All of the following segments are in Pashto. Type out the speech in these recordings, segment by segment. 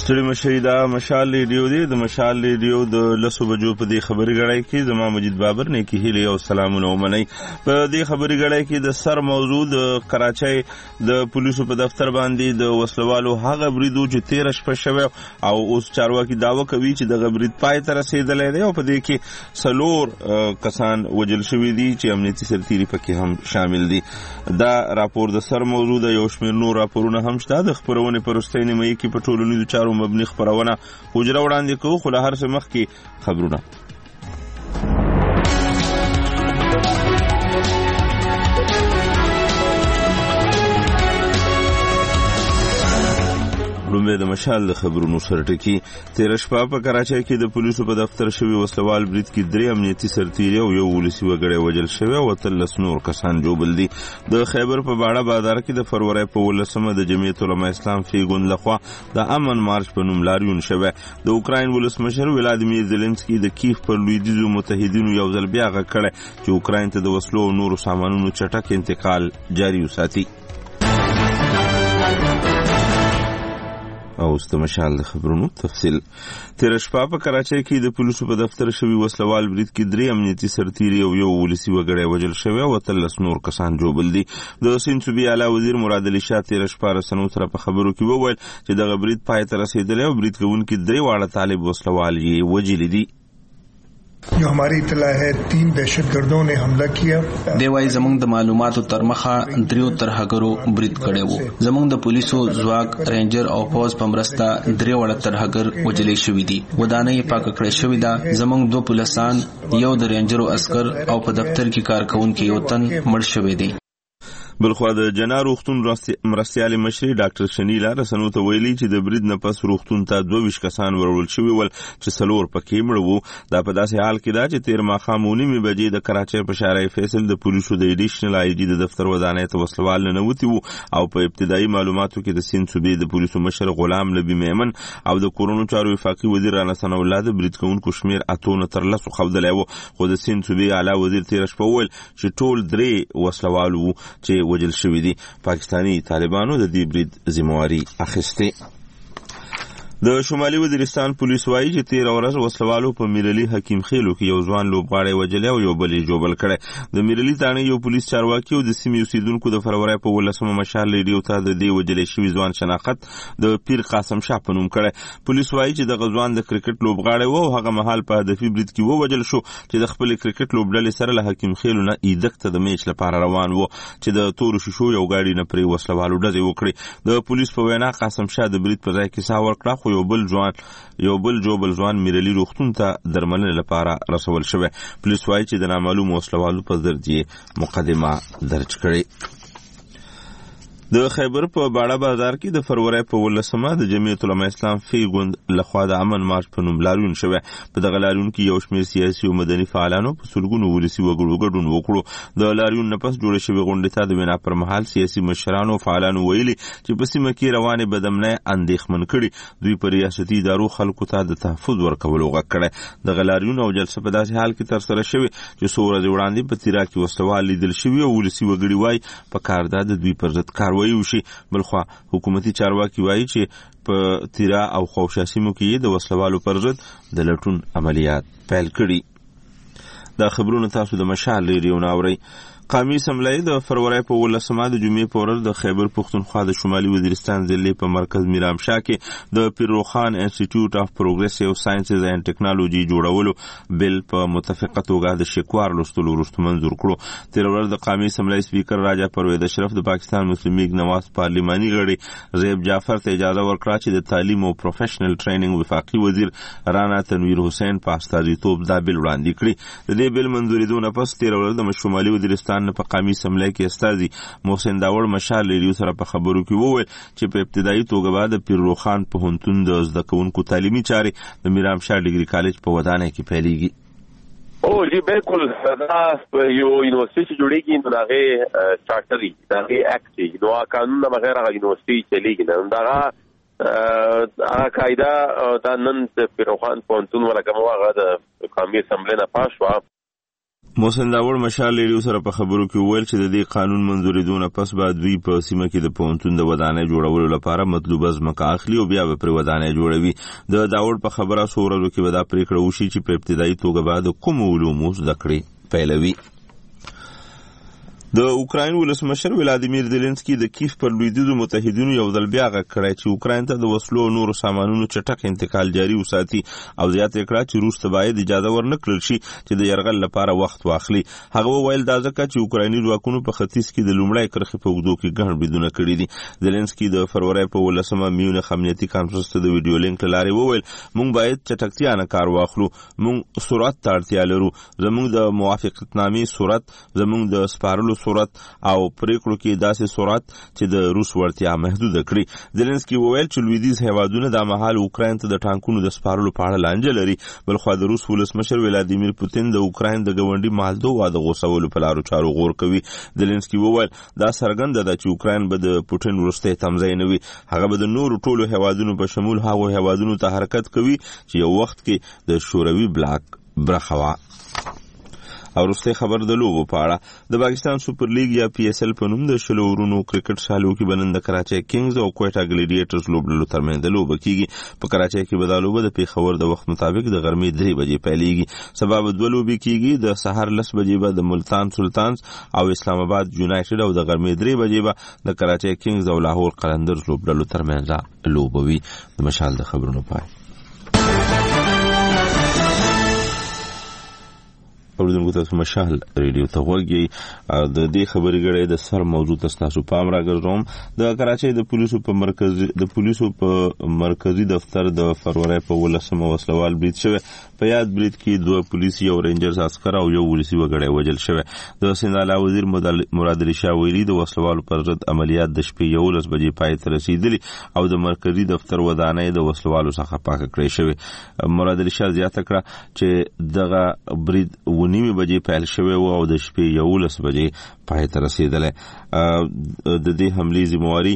ستړي مشي دا مشال ریډیو دی. د مشال ریډیو د 10 بجو په دې خبري غړای کې زما مجید بابر نه کې هیله او سلامونه ومني. په دې خبري غړای کې د سر موضوع د کراچۍ د پولیسو په دفتر باندې د وسلوالو هغه بریدو چې 13 شپه شوه او اوس چارواکي داوا کوي چې د غبرید پای تر رسیدلې دی او په دې کې سلور کسان وجل شوی دي چې امنیتي سرتیري پکې هم شامل دي. دا راپور د سر موضوع د یو شمېر نور راپورونه هم شته. د خبرونه پرسته نیمه کې په ټولنیزو چارو مبني خبرونه حجره وړاندې کوو، خو له هر څه مخکې خبرونه. لومړی د مشال د خبرونو سره ټکی. 13 شپه په کراچۍ کې د پولیسو په دفتر شوی وسلوال برید کې 3 امنیتي سرتیري او یو ولسی وګړی وجل شوی او 13 نور کسان جوبل دي. د خیبر په باړه بازار کې د فروری په 18مه د جمعیت العلماء اسلام فیګوند لخوا د امن مارچ په نوم لاریون شوی. د اوکراین ولسمشر ولادیمیر زيلنسکي د کیف پر لویدیزو متحدینو یو ځل بیا غږ کړی چې اوکراین ته د وسلو او نورو سامانونو چټک انتقال جاري وساتي. او د مشال د خبرونو تفصیل. 13 شپه په کراچۍ کې د پولیسو په دفتر شوی وسلوال برید کې 3 امنیتي سرتیري او یو ولسی وګړی وجل شوی او 13 نور کسان جوبل دي. د سند صوبې اعلی وزیر مراد علي شاه 13 شپه رسنو سره په خبرو کې وویل چې د غبرید پای ته رسیدلی او برید کوونکي 3 واړه طالب وسلوال یې وجل دي. जो हमारी इत्तला है 3 दहशतगर्दों ने हमला किया. देवाई जमंग द मालूमात तरमखा 3 तरहगरो ब्रीद कड़े वो जमंग द पुलिसो ज्वाक रेंजर और फौज पमरस्ता 3 वड़ा तरहगर वजले शवी दी वदाने ये पाक कड़े शवी दा जमंग 2 पुलिसान यौ द रेंजर और अस्कर और په दफ्तर की कारकुन की वतन मर शवी दी. بلخوا د جنار روغتون مرستیال مشري ډاکټر شنیلا رسنو ته ویلي چې د برید نه پس روغتون ته 22 کسان ورول شوي ول چې سلور پکې مړ وو. دا په داسې حال کې دا چې 13 ماښام 9 بجې د کراچۍ په شارع فیصل د پولیسو د ایډیشنل آی جی د دفتر ودانۍ ته وسلوال نه نوتی وو او په ابتدایي معلوماتو کې د سند صوبې د پولیسو مشر غلام نبی میمن او د کورونو چارو وفاقي وزیر رانا ثنا الله د برید کوونکو شمیر اتونه تر لسو خودلای وو. خو د سند صوبې اعلی وزیر 13 شپه وویل چې ټول 3 وسلوال وو چې وجل شوی دي. پاکستانی طالبانو د دې برید ذمہواری اخیسته. د شمالي وزیرستان پولیس وایي چې 13 ورځ وسلوالو په میرلی حکیم خیلو کې یو ځوان لوبغاړی وجل او یو بل جوبل کړي. د میرلی تانه یو پولیس چارواکي او د سیمې اوسیدونکو د فروری په 18مه مشال ریډیو ته د دې وجل شوی ځوان شناخت د پیر قاسم شاه په نوم کړي. پولیس وایي چې د غزوان د کرکټ لوبغاړی وو هغه مهال په هدفي برید کې وجل شو چې د خپل کرکټ لوبډلې سره له حکیم خیلو نه ایدک ته د میچ لپاره روان وو چې د تور شیشو یو گاډي نه پرې وسلوالو ډزې وکړي. د پولیس په وینا قاسم شاه د برید په ځای کې سا ورکړه خو یو بل جوبل ځوان میرلی روغتون ته درملنې لپاره رسول شوی. پولیس وایي چې د نامعلوم وسلوالو په ضد یې مقدمه درج کړې. د خیبر په باړه بازار کې د فروری په 18مه د جمعیت العلماء اسلام فیګوند لخوا د امن مارچ په نوم لاریون شوی. په دغه لاریون کې یو شمېر سیاسي او مدني فعالانو په سلګونو ولسی وګړو ګډون وکړو. د لاریون نه پس جوړ شوی غونډې ته د وینا پر مهال سیاسي مشرانو او فعالانو ویلي چې په سیمه کې روانې بدامنۍ اندېښمن کړي. دوی پر ریاستي ادارو خلکو ته د تحفظ ورکولو غږ کړی. د لاریون او جلسه په داسې حال کې ترسره شوې چې څو ورځې وړاندې په تیرا کې وسلوال لیدل شوي او ولسی وګړي وایي په کار ده د دوی پر ضد کاروایي وشي. بلخوا حکومتي چارواکي وایي چې په تیرا او خوشا سیمو کې د وسلوالو پر ضد د لټون عملیات پیل کړي. دا خبرونه تاسو د مشال ریډیو ناوري. قومي اسمبلی د فروری په 18مه د جمعې په ورځ د خیبر پښتونخوا د شمالي وزیرستان ضلع په مرکز میرامشاه کې د پیروخان انسټیټیوټ اف پروګریسیو ساينسز اینڈ ټیکنالوژي جوړولو بل په متفقه توګه د شکوار لوستلو وروسته منظور کړو. 13 ورځ د قومي اسمبلی سپیکر راجا پروید اشرف د پاکستان مسلم لیگ نواز پارلیماني غړي زیب جعفر ته اجازه ورکړه چې د تعلیم او پروفیشنل ټریننګ وفاقي وزیر رانا تنویر حسین په استازیتوب دا بل وړاندې کړی. د دې بل منظوریدو نه پس 13 ورځ د شمالي وزیرستان په قومي اسمبلی کې استازي محسن داوړ مشال ریډیو سره په خبرو کې وویل چې په ابتدایي توګه بعد پیروخان پوهنتون د زده کوونکو تعلیمي چارې د میرامشاه ډیګري کالج په ودانۍ کې پیلېږي. او جی بالکل دا یو یونیورسيټي جوړیږي نو هغه چارټري دا اکټ نو قانون بغیر هغه یونیورسيټي چلیږي نو دا هغه قاعده دا نن پیروخان پوهنتون ولکه هغه د قومي اسمبلی نه پاس شو. محسن داوړ مشال ریډیو سره په خبرو کې وویل چې د دې قانون منځورېدونه پس به دوی په سیمه کې د پوهنتون د ودانۍ جوړولو لپاره مطلوبه ځمکه اخلي او بیا به پرې ودانۍ جوړوي. د داوړ په خبره څو ورځو کې به دا پریکړه وشي چې په ابتدایي توګه به د کومو علومو زده کړې پیلوي. د اوکراین ولسمشر ولادیمیر زيلنسکي د کیف پر لویدیځو متحدینو یو ځل بیا غږ کړی چې اوکراین ته د وسلو او نورو سامانونو چټک انتقال جاري وساتي او زیاته کړه چې روس ته باید اجازه ورنکړل شي چې د یرغل لپاره وخت واخلي. هغه وویل دا ځکه چې اوکرایني ځواکونو په ختیځ کې د لومړۍ کرښې په اوږدو کې ګڼ بریدونه کړي دي. زيلنسکي د فروری په 18 میونخ امنیتي کانفرنس ته د ویډیو لینک له لارې وویل موږ باید چټکتیا نه کار واخلو، موږ سرعت ته اړتیا لرو، زموږ د موافقتنامې سرعت، زموږ د سپارلو سرعت او پریکړو کې داسې سرعت چې د روس وړتیا محدوده کړي. زيلنسکي وویل چې لویدیځ هیوادونه د مهال اوکراین ته د ټانکونو د سپارلو په اړه لانجه لري. بلخوا د روس ولسمشر ولادیمیر پوتین د اوکراین د ګاونډي مالدووا د غوڅولو په لارو چارو غور کوي. زيلنسکي وویل دا څرګنده ده چې اوکراین به د پوتین وروستی تمځای نه وي، هغه به د نورو ټولو هیوادونو په شمول هغو هیوادونو ته حرکت کوي چې یو وخت کې د شوروي بلاک برخه وه. او وروستی خبر د لوبو په اړه د پاکستان سوپر لیګ یا پی اس ال په نوم د شلو ورونو کرکټ سالو کې بنن د کراچي کینګز او کوټا ګلیډیټرز لوبډلو ترمنځ د لوبه کیږي. په کراچي کې به دا لوبه د پیښور د وخت مطابق د غرمې 3 بجې پیلېږي. سبب دوه لوبې کیږي، د سحر 10 بجې به د ملتان سلطانز او اسلام آباد یونایټډ او د غرمې 3 بجې به د کراچي کینګز او لاهور قلندرز لوبډلو ترمنځ لوبه وي. د مشال د خبرونو پای اوریدونکو تاسو مشال ریډیو ته وګورئ. د دې خبرې غړي د سر موضوع تاسو پام راګرځوم. د کراچۍ د پولیسو په مرکزی دفتر د فروری په 18 وسلوال برید شوی. په یاد برید کې 2 پولیس، یو رینجرز عسكر او یو ولسی وګړی وژل شوی. د سنداله وزیر مراد علي شاه ویلي د وسلوالو پر ضد عملیات د شپې 11 بجې پای ته رسیدلي او د مرکزی دفتر ودانۍ د وسلوالو څخه پاک کړی شوی. مراد علي شاه زیاته کړه چې دغه برید 9 بجې پیل شوی او د شپې 11 بجې پای ته رسیدلی. د دې حملې ذمہواری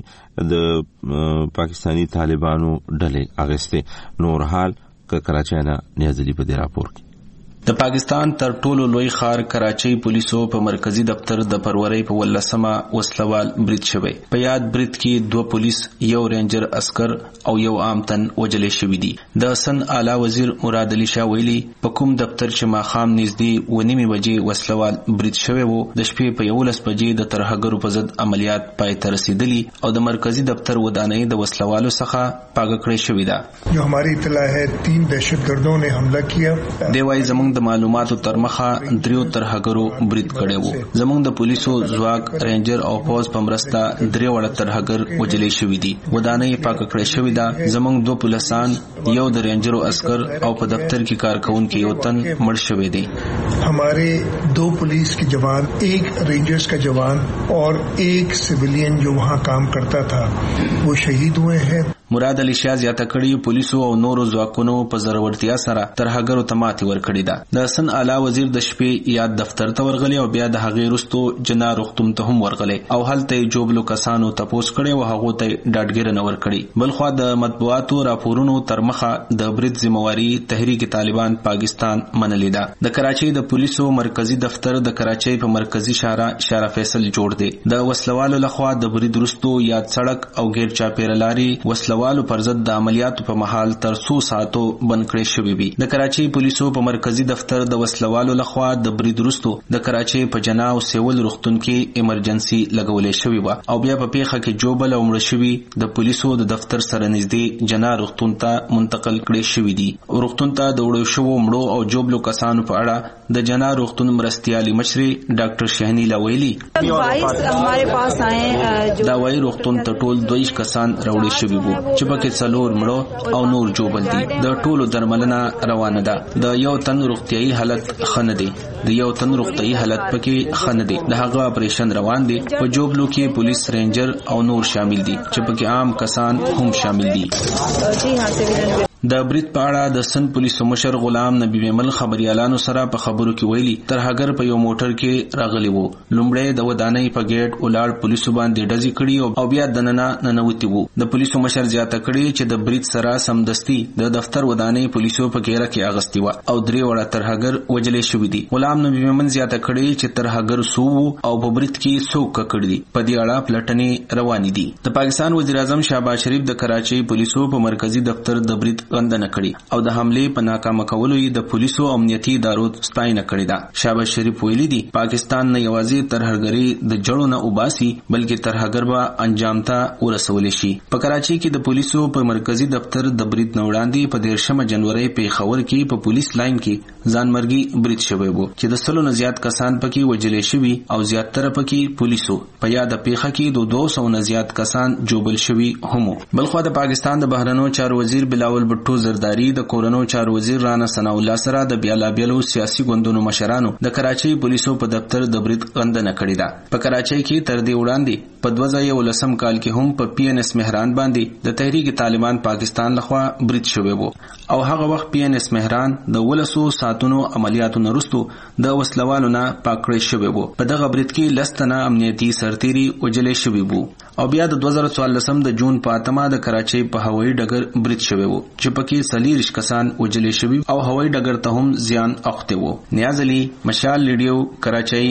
د پاکستانی طالبانو ډلې اغسته. نور حال کراچۍ نه نیازلی په دې راپور کې د پاکستان تر ټولو لوی ښار کراچۍ پولیسو په مرکزی دفتر د فروری په 18 وسلوال برید شوی. په یاد برید کې 2 پولیس، یو رینجر عسكر او یو عام تن وژل شوی دي. د سن اعلی وزیر مراد علي شاه ویلي په کوم دفتر چې ماخام نږدې 9 بجې وسلوال برید شوی وو، د شپې په 11 بجې د ترهګرو په ضد عملیات پای ته رسیدلي او د مرکزی دفتر ودانۍ د وسلوالو څخه پاک کړی شوی ده. جو हमारी इत्तला है 3 दहशतगर्दों ने हमला किया. دی وايي زموږ د معلوماتو تر مخه 3 ترهګرو برید کړی وو. زموږ د پولیسو ځواک، رینجر او پوز په مرسته 3 وړ ترهګر وژل شوی دي. ودانۍ پاک کړی شوی ده. زموږ 2 پولیسان، یو د رینجر او عسكر او په دفتر کې کارکونکو یو تن مړ شوی دی. हमारे 2 पुलिस के जवान, 1 रेंजर्स का जवान और 1 सिविलियन जो वहाँ काम करता था वो शहीद हुए हैं. مراد علي شاه زیاته کړي پولیسو او نورو ځواکونو په ضرورتیا سره ترهګرو ته ماتې ورکړې ده. د سن اعلی وزیر د شپې یاد دفتر ته ورغلی او بیا د هغې وروستو جنا روغتون ته هم ورغلی او هلته جوبلو کسانو تپوس کړي او هغو ته ډاډګیرنه ورکړي. بلخوا د مطبوعاتو راپورونو تر مخه د برید ذمہواری تحریک طالبان پاکستان منلې ده. د کراچۍ د پولیسو مرکزی دفتر د کراچۍ په مرکزی شارع فیصل جوړ دی. د وسلوالو لخوا د برید وروستو یاد سړک او غیر چاپیره لارې وسلوالو پر ضد د عملیاتو په محل تر 100 ساعتو بند کړی شوی وي. د کراچۍ پولیسو په مرکزی دفتر د وسلوالو لخوا د برید وروستو د کراچۍ په جنا او سیول روغتون کې ایمرجنسي لګولې شوی و او بیا په پیښه کې جوبل او مړ شوی د پولیسو د دفتر سره نږدې جنا روغتون ته منتقل کړي شوی دي. روغتون ته د وړو شوو مړو او جوبلو کسانو په اړه د جنا روغتون مرستيالي مشري ډاکټر شهنیلا ویلي دا وايي روغتون ته ټول 22 کسان راوړي شوی وو چې پکې 4 مړو او نور جوبل دي. د ټولو درملنه روانه ده. د یو تن روغتيایي حالت خنه دي. د یو تن روغتيایي حالت پکې خنه دي. د هغه اپریشن روان دي. په جوبلو کې پولیس، رینجر او نور شامل دي چې پکې عام کسان هم شامل دي. د برید په اړه د سن پولیسو مشر غلام نبی میمل خبريالانو سره په خبرو کې ویلي ترهګر په یو موټر کې راغلی وو. لومړی د ودانۍ په گیټ ولاړ پولیسو باندې ډزې کړي او بیا دننه ننوتي وو. د پولیسو مشر زیاته کړي چې د برید سره سمدستي د دفتر ودانۍ پولیسو په ګیره کې اغستې وه او 3 وړه ترهګر وجلې شوي دي. غلام نبی میمن زیاته کړي چې ترهګر سو او په برید کې څوک کړي دي. په دې اړه پلټنې روانې دي. د پاکستان وزیر اعظم شهباز شریف د کراچۍ پولیسو په مرکزی دفتر د برید غندنه کړي او د حملې په ناکامه کولو یې د پولیسو امنیتي ادارو ستاینه کړې ده. شهباز شریف ویلي دي پاکستان نه یوازې ترهګري د جړو نه وباسي بلکې ترهګر به انجام ته ورسول شي. په کراچۍ کې د پولیسو په مرکزی دفتر د برید نه وړاندې په 13 جنوري پیښور کې په پولیس لاین کې ځانمرګي برید شوی و چې د 100 نه زیات کسان پکې وجلې شوي او زیاتره پکې پولیسو. په یاد پیښه کې د 200 نه زیات کسان جوبل شوي هم. بلخو د پاکستان د بهرنیو چارو وزیر بلاول بټو زرداری د کورونو چارو وزیر رانا ثناء الله سره د بیلابیلو سیاسي ګوندونو مشرانو د کراچۍ پولیسو په دفتر د برید غندنه کړې ده. په کراچۍ کې تر دې وړاندې په 2019 کال کې هم په پی ان ایس مهران باندې د تحریک طالبان پاکستان لخوا برید شوی وو او هغه وخت پی ان ایس مهران د 1200 ساتونو عملیاتو نرستو د وسلوالو نه پاکړی شوی وو. په دغه برید کې لستنه امنیتي سرتيري وجلې شوی وو او بیا د 2014 د جون په 8 د کراچۍ په هوایي ډګر برید شوی وو چې پکې 40 کسان وجلې شوی او هوایي ډګر ته هم زیان اوخته وو. نیاز علي، مشال ریډیو، کراچۍ.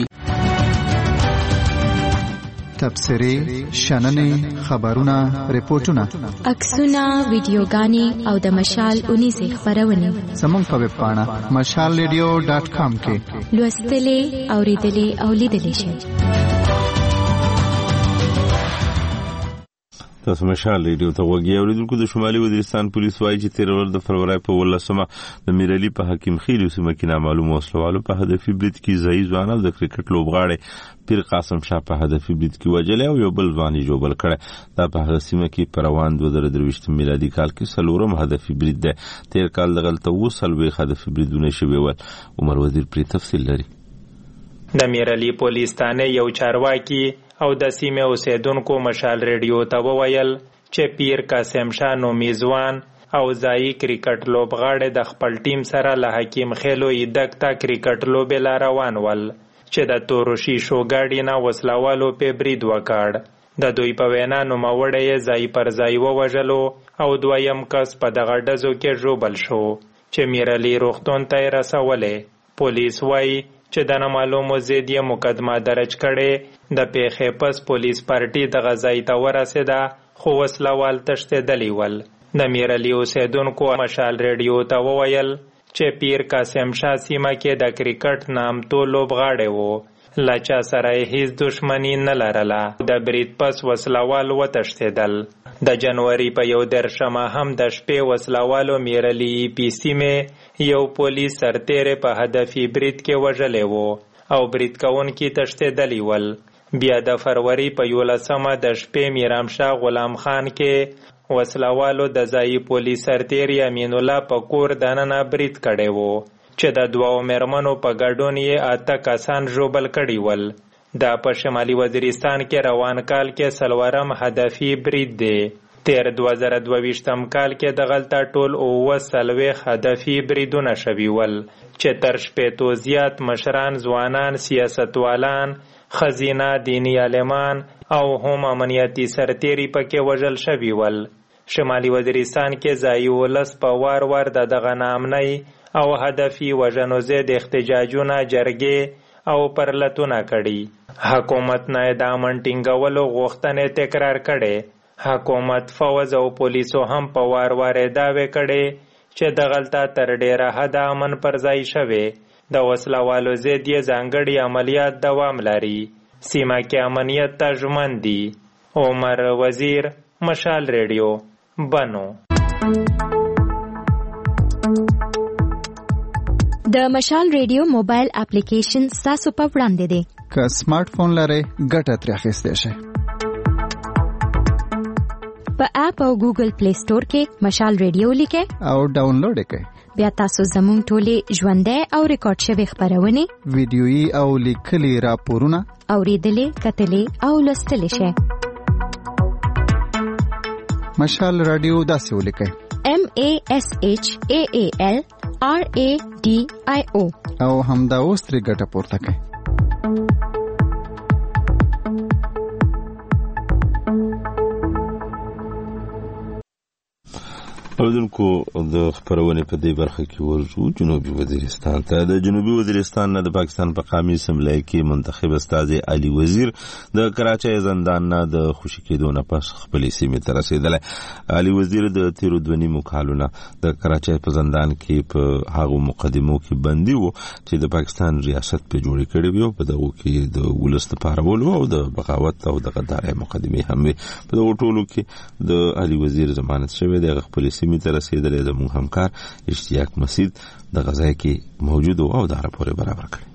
تبصرې، شننې، خبرونه، ریپورتونه، عکسونه، ویډیوګانې او د مشال 19 خبرونه زموږ په ویب پاڼه mashalradio.com کې لوستلې، اوریدلې او لیدلې شئ. تاسو مشال ریډیو ته وګورئ. اوریدونکو د شمالي وزیرستان پولیس وایي چې 13 د فروری په 18 د میرعلي په حکیم خیل سیمه کې نامعلوم وسلوالو په هدفي برید کې ځای ځوان او د کرکټ لوبغاړي پیر قاسم شاه په هدفي برید کې وجلې او یو بل ځوان یې جوبل کړی. دا په هغه سیمه کې په روان 2023 میلادي کال کې څلورم هدفي برید دی. تیر کال دغلته 20 هدفي بریدونه شوي ول. عمر وزیر پرې تفصیل لري. د میرعلي پولیس تانه یو چارواکي او د سیمې اوسیدونکو مشال ریډیو ته وویل چې پیر قاسم شاه نومي ځوان او ځایي کرکټ لوبغاړي د خپل ټیم سره له حکیم خیلو ایدک ته کرکټ لوبې لا روان ول چې د تورو شیشو ګاډي نه وسلوالو په برید وکړ. د دوی په وینا نوموړی ځای پر ځای ووژلو او دویم کس په دغه ډزو کې ژوبل شو چې میرعلي روغتون ته یې رسولې. پولیس وایي چې د نامعلومو ضد یې مقدمه درج کړې. د پیښې پس پولیس پارټي دغه ځای ته ورسېده خو وسلوال تښتېدلي ول. د میرعلي اوسیدونکو مشال ریډیو ته وویل چې پیر قاسم شاه سیمه کې د کرکټ نامتو لوبغاړی و، له چا سره یې هیڅ دښمني نه لرله. د برید پس وسلوال وتښتېدل. د جنوري په 11 هم د شپې وسلوالو میرعلي پی سیمې یو پولیس سرتیری په هدفي برید کې وژلی و او برید کوونکي تښتېدلي ول. بیا د فروری په 11 د شپې میرامشاه غلام خان کې وسلوالو د ځایي پولیس سرتیری امین الله په کور دننه برید کړی و چې د 2 مېرمنو په ګډون یې 8 کسان ژوبل کړي ول. دا په شمالي وزیرستان کې روان کال کې څلورم هدفي برید دی. تیر 2022 کال کې دغلته ټول 40 هدفي بریدونه شوي ول چې تر 80 زیات مشران، ځوانان، سیاستوالان، خزینه، دینی عالمان او هم امنیتي سرتیري پکې وژل شوي ول. شمالي وزیرستان کې ځایي ولس په وار وار د دغه ناامنۍ او هدفي وژنو ضد احتجاجونه، جرګې او پرلتونه کړي. حکومت نه د امن ټینګولو غوښتنې تکرار کړي. حکومت، فوج او پولیسو هم په وار وار دعوې کړي چې دغلته تر ډیره حده امن پر ځای شوی. د وسلوالو ضد یې ځانګړي عملیات دوام لري. سیمه کې امنیت ته ژمن دي. عمر وزیر، مشال ریډیو، بنو. د مشال ریډیو موبایل اپلیکیشن ستاسو په وړاندې دی. که سمارټ فون لرئ ګټه ترې اخیستی شئ. په اپ او ګوګل پلی سٹور کې مشال ریډیو لیکئ او ډاونلوډ یې کړئ. بیا تاسو زموږ ټولې ژوندۍ او ریکارډ شوې خبرونه، ویډیويي او لیکلي راپورونه اوریدلې، کتلې او لوستلې شئ. مشال رادیو داسې ولیکئ MASHAALRADIO او همدا اوس ترې ګټه پورته کړئ. اوردونکو د خبرونه په دې برخه کې ورجو جنوبي وزیرستان ته. د جنوبي وزیرستان نه د پاکستان په قومي اسمبلی کې منتخب استاد علي وزیر د کراچۍ زندان نه د خوشی کېدو نه پس خپل سیمې ته رسیدلی. علي وزیر د تیرو 2 نیمو کالونو د کراچۍ په زندان کې په هغو مقدمو کې بندي وو چې د پاکستان ریاست په جوړې کړې وو. په دغه کې د ولس لپاره ولو او د بغاوت او د غدارۍ مقدمې هم وي. په دغه ټولو کې د علي وزیر ضمانت شوی د خپل سیمې ته رسیدلی. زموږ همکار اشتیاق مسید د غزای کې موجود او دا راپور برابر کړی.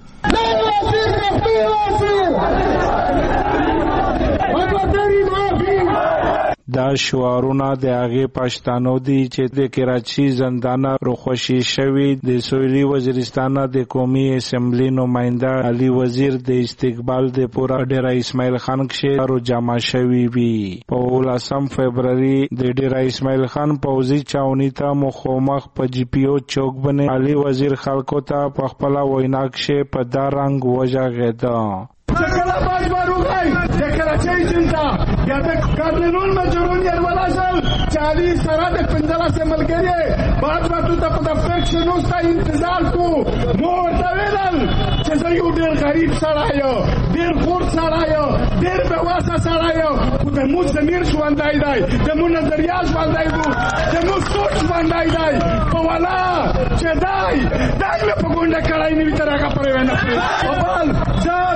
دا شعارونه د هغه پښتانو دي چې د کراچي زندان روخوشي شوی د سویلي وزیرستان د قومي اسمبلی نماینده علي وزیر د استقبال د پورا ډیرا اسماعیل خان کې رو جمع شوی وی. په 18 فبرवरी د ډیرا اسماعیل خان پوزي چاونی ته مخامخ په جی پی او چوک باندې علي وزیر خلکو ته په خپل وینا کې په دا رنگ وجاغدا چکلا باج بارو گئی چکلا چای چنتا یا د قانون مجرون یې ولاسل 40 سره د 15 سے ملګری بعد وختو ته په دفتر نوستا انتظار کو مور تا ویل چې زه یو ډیر غریب سره یم ډیر خور سره یم ډیر بواسه سره یم خو د مو زمير ژوندای دی د مو نظریه ژوندای دی د مو سوچ ژوندای دی په والا چې دای په ګونډه کړای نه وي تر هغه پرې نه او بل ځاد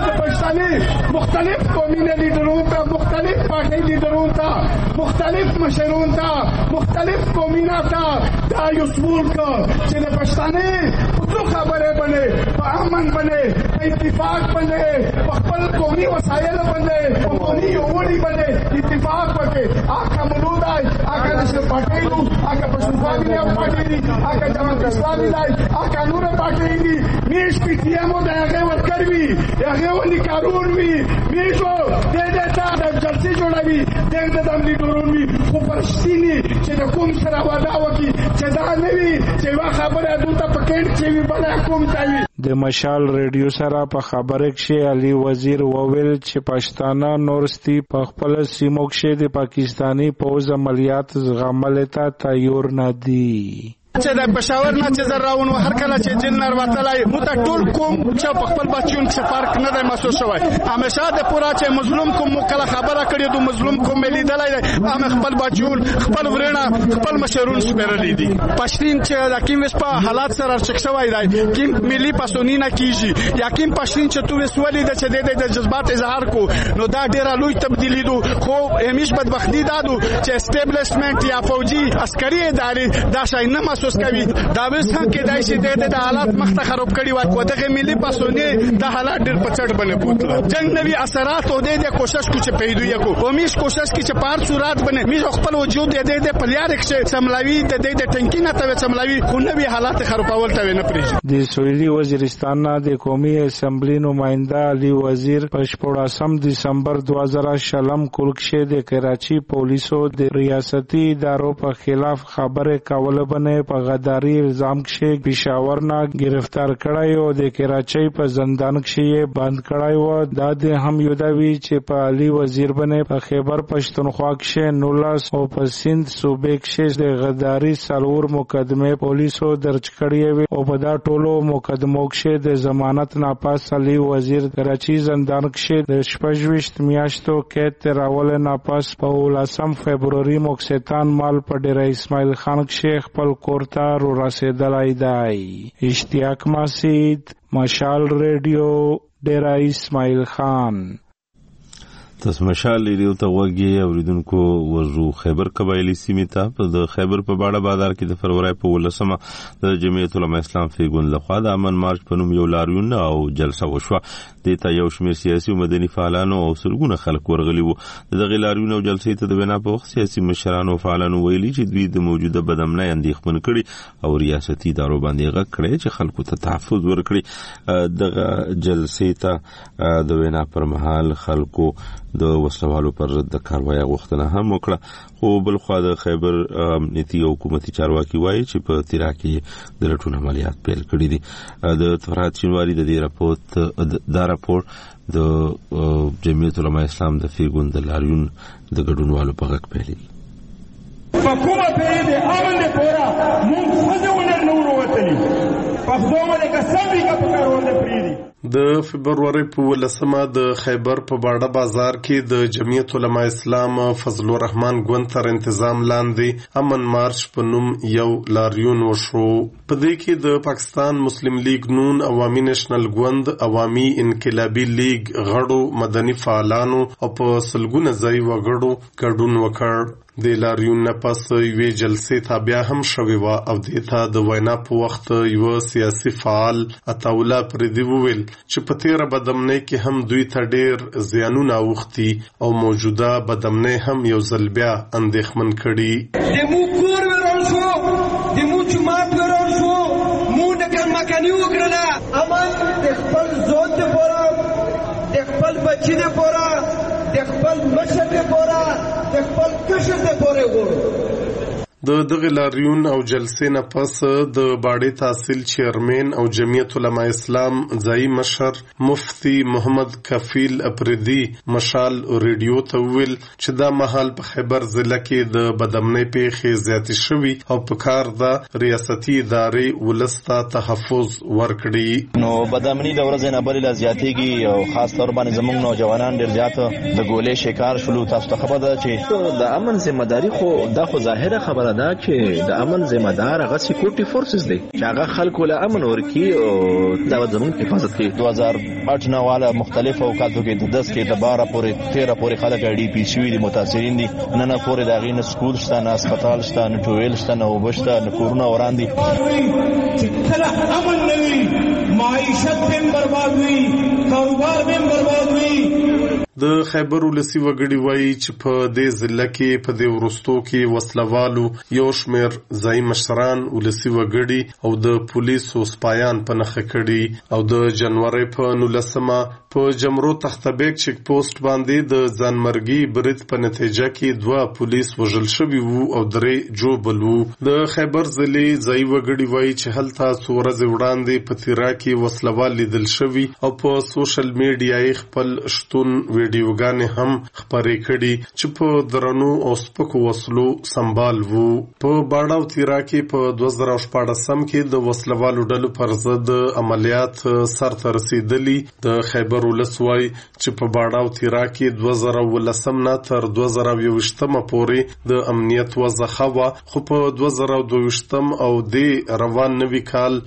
مختلف قومی لیڈروں کا مختلف پارٹی لیڈروں کا مختلف مشروں کا مختلف قومینا کا دا یسمول کا چلے پشتانے اتو خبریں بنے امن بنے اتفاق بنے خپل قومی وسائل بنے قومی اوڑی بنے اتفاق بنے آقا ملود آئی آقا نشر پارٹی لو آقا پشتوانی پارٹی آقا جماعت اسلامی لائی آقا نور پارٹی میش پی ٹی ایم دا هغه ورکړ وی هغه ونی قانون وی میشو دې ته د جلسې جوړوي دې د دم لیډرون وی خو پرشتینی چې د کوم سره ودا وکي چې دا نه وی چې وا خبره دوته پکېټ چې وی بل کوم تاوي. د مشال ریډیو سره په خبره کې علي وزیر وویل چې پښتانه نورستي په خپل سیمو کې د پاکستانی پوز عملیات زغمل ته تیار نه دي. چې د پېښور نه چې زراون هر کله چې جن نر وتلای مو ته ټول کوم چې په خپل بچون څخه فرق نه دی محسوس شوی. همیشه د پورا چې مظلوم کوم کله خبره کړی د مظلوم کوم لیدلای هم خپل بچون خپل ورنه خپل مشرون سپیرلې دي. پښتين چې د کیم په حالات سره چک شوی دی کیم ملي پسونی نه کیږي یا کیم پښتين چې تو وسولې د چې د جذبات اظهار کو نو دا ډیره لوی تبدیلی دو خو همیش بدبختی دادو چې اسټابلیشمنت یا فوجي عسکري ادارې دا شای نه محسوس کوي. دا وس هم کې دای شي د حالات مخته خراب کړي وای دغه ملي پسونی د حالات ډیر پچړ بنه بوتل جنگ نوی اثرات او د کوشش کو چې پیدا یو کو همیش کوشش کی چې پار صورت بنه می خپل وجود د پلیار کې سملاوي د ټنکی نه ته سملاوي خو نوی حالات خرابول ته نه پریږي. د سویلي وزیرستان نه د قومي اسمبلی نماینده علي وزیر په 14 دسمبر 2000 کولکشه د کراچي پولیسو د ریاستي ادارو په خلاف خبره کول بنه په غداري الزام کې پېښور نه گرفتار کړای او د کراچۍ په زندان کې بند کړای و. دا د هم یودوي چې په علي وزیر باندې په خیبر پښتونخوا کې 19 او په سند صوبې کې د غداري سلور مقدمه پولیسو درج کړی وي او په دا ټولو مقدمو کې د ضمانت ناپاس علي وزیر کراچي زندان کې د 26 میاشتو کې تراول ناپاس په 18 فبرवरी مکستان مال په ډیره اسماعیل خان کې خپل کورتا رو رسیدلای دی. اشتیاق مسید مشال ریډیو ډیرا اسماعیل خان. تاسو مشال ریډیو ته وګورئ اوریدونکو ورزو خیبر قبایلی سیمې ته په د خیبر په باړه بازار کې د فروری په 18 د جمعیت العلماء اسلام فیګون لخوا د امن مارچ په نوم یو لاریون او جلسه وشوه. دته یو شمېر سیاسي او مدني فعالانو او سلګونه خلک ورغلي وو. دغه لاریون او جلسې ته د بنا په وخت سیاسي مشرانو او فعالانو ویلي چې دوی د موجوده بدامنۍ اندېښمن کړي او ریاستي ادارو باندې غږ کړی چې خلکو ته تحفظ ورکړي. دغه جلسې ته د بنا پر مهال خلکو د وسلوالو پر ضد د کاروایی غوښتنه هم وکړه. خو بل خوا د خیبر امنیتي او حکومتي چارواکي وایي چې په تیرا کې د لټون عملیات پیل کړي دي. د فرهاد شینواری د دې راپور د جمعیت علماء اسلام د فیګون د لاریون د ګډونوالو په غږ پیلېږي. په کومه پیرې د امن لپاره موږ ښځونه نه وروتلي پښتو باندې قسم وي که په کارونه پرېږدي. د فبروري په 18 د خیبر په باډه بازار کې د جمعیت علماء اسلام فضل الرحمن ګوند تر انتظام لاندې امن مارچ په نوم یو لاریون وشو. په دې کې د پاکستان مسلم لیگ نون، عوامي نېشنل ګوند، عوامي انقلابي لیگ غړو، مدني فعالانو او په سلګونه ځای وګړو ګډون وکړ. د لاریون نه پس یوې جلسې تابع هم شوې وه او دې ته د وینا په وخت یو سیاسي فعال عطاالله پردي وویل چې په تیره بدامنۍ کې هم دوی ته ډېر زیانونه اوښتي او موجوده بدامنۍ هم یو ځل بیا اندېښمن کړي. د مو کور وران شو، د مو جومات وران شو، مو ډګرمکني وکړله. امن د خپل زوی دپاره، د خپل بچي دپاره، د خپل مشر دپاره، د خپل کشر دپاره غواړو. د دغه لاریون او جلسې نه پس د باډې تحصیل چیرمن او جمعیت علماء اسلام ځایي مشر مفتی محمد کفیل اپریدي مشال ریډیو ته ویل چې دا مهال په خیبر ضلع کې د بدامنۍ پیښې زیاتې شوي او په کار د ریاستي ادارې ولس ته تحفظ ورکړي. نو بدامنۍ د ورځې نه بلې لا زیاتېږي او خاص طور باندې زموږ نوجوانان ډېر زیات د ګولۍ شکار شولو. تاسو ته خبر ده چې د امن ذمہ داري خو دا خو ظاهره خبره دا چې د امن ذمہ دار هغه سکیورټي فورسز دی چې هغه خلکو له امن ورکي او دا زموږ حفاظت کوي. 2008 نه والا مختلف اوقاتو کې د 10 کې د 12 پورې 13 پورې خلک ډي پی شوي دي، متاثرین دي. نه پورې دا غي نه سکول شته، نه هسپتال شته، نه ټویل شته، نه وبشته، نه کورونه وران دي. چې کله امن نه وي معیشت هم برباد وي، کاروبار هم برباد وي. د خیبر ولسی وګړي وایي چې په دې ضلع کې په دې ورستو کې وسلوالو یو شمېر ځایي مشران، ولسی وګړي او د پولیسو سپایان په نښه کړي او د جنوري په 19 په جمرو تختبیک چیک پوسټ باندې د ځانمرګي برید په نتیجه کې 2 پولیس وژل شوي وو او 3 جوبل وو. د خیبر ضلع ځایي وګړي وایي چې هلته څو ورځې وړاندې په تیرا کې وسلوال لیدل شوي او په سوشل میډیا یې خپل شتون ویډیوګانې هم خپرې کړي چې په درنو او سپکو وسلو سمبال وو. په باډه او تیرا کې په 2014 کې د وسلوالو ډلو پر ضد عملیات سرته رسیدلي. د خیبر ولسوای چې په باډه او تیرا کې 2019 نه تر 2020 پورې د امنیت وضع خوا، خو په 2022 او د روان نوي کال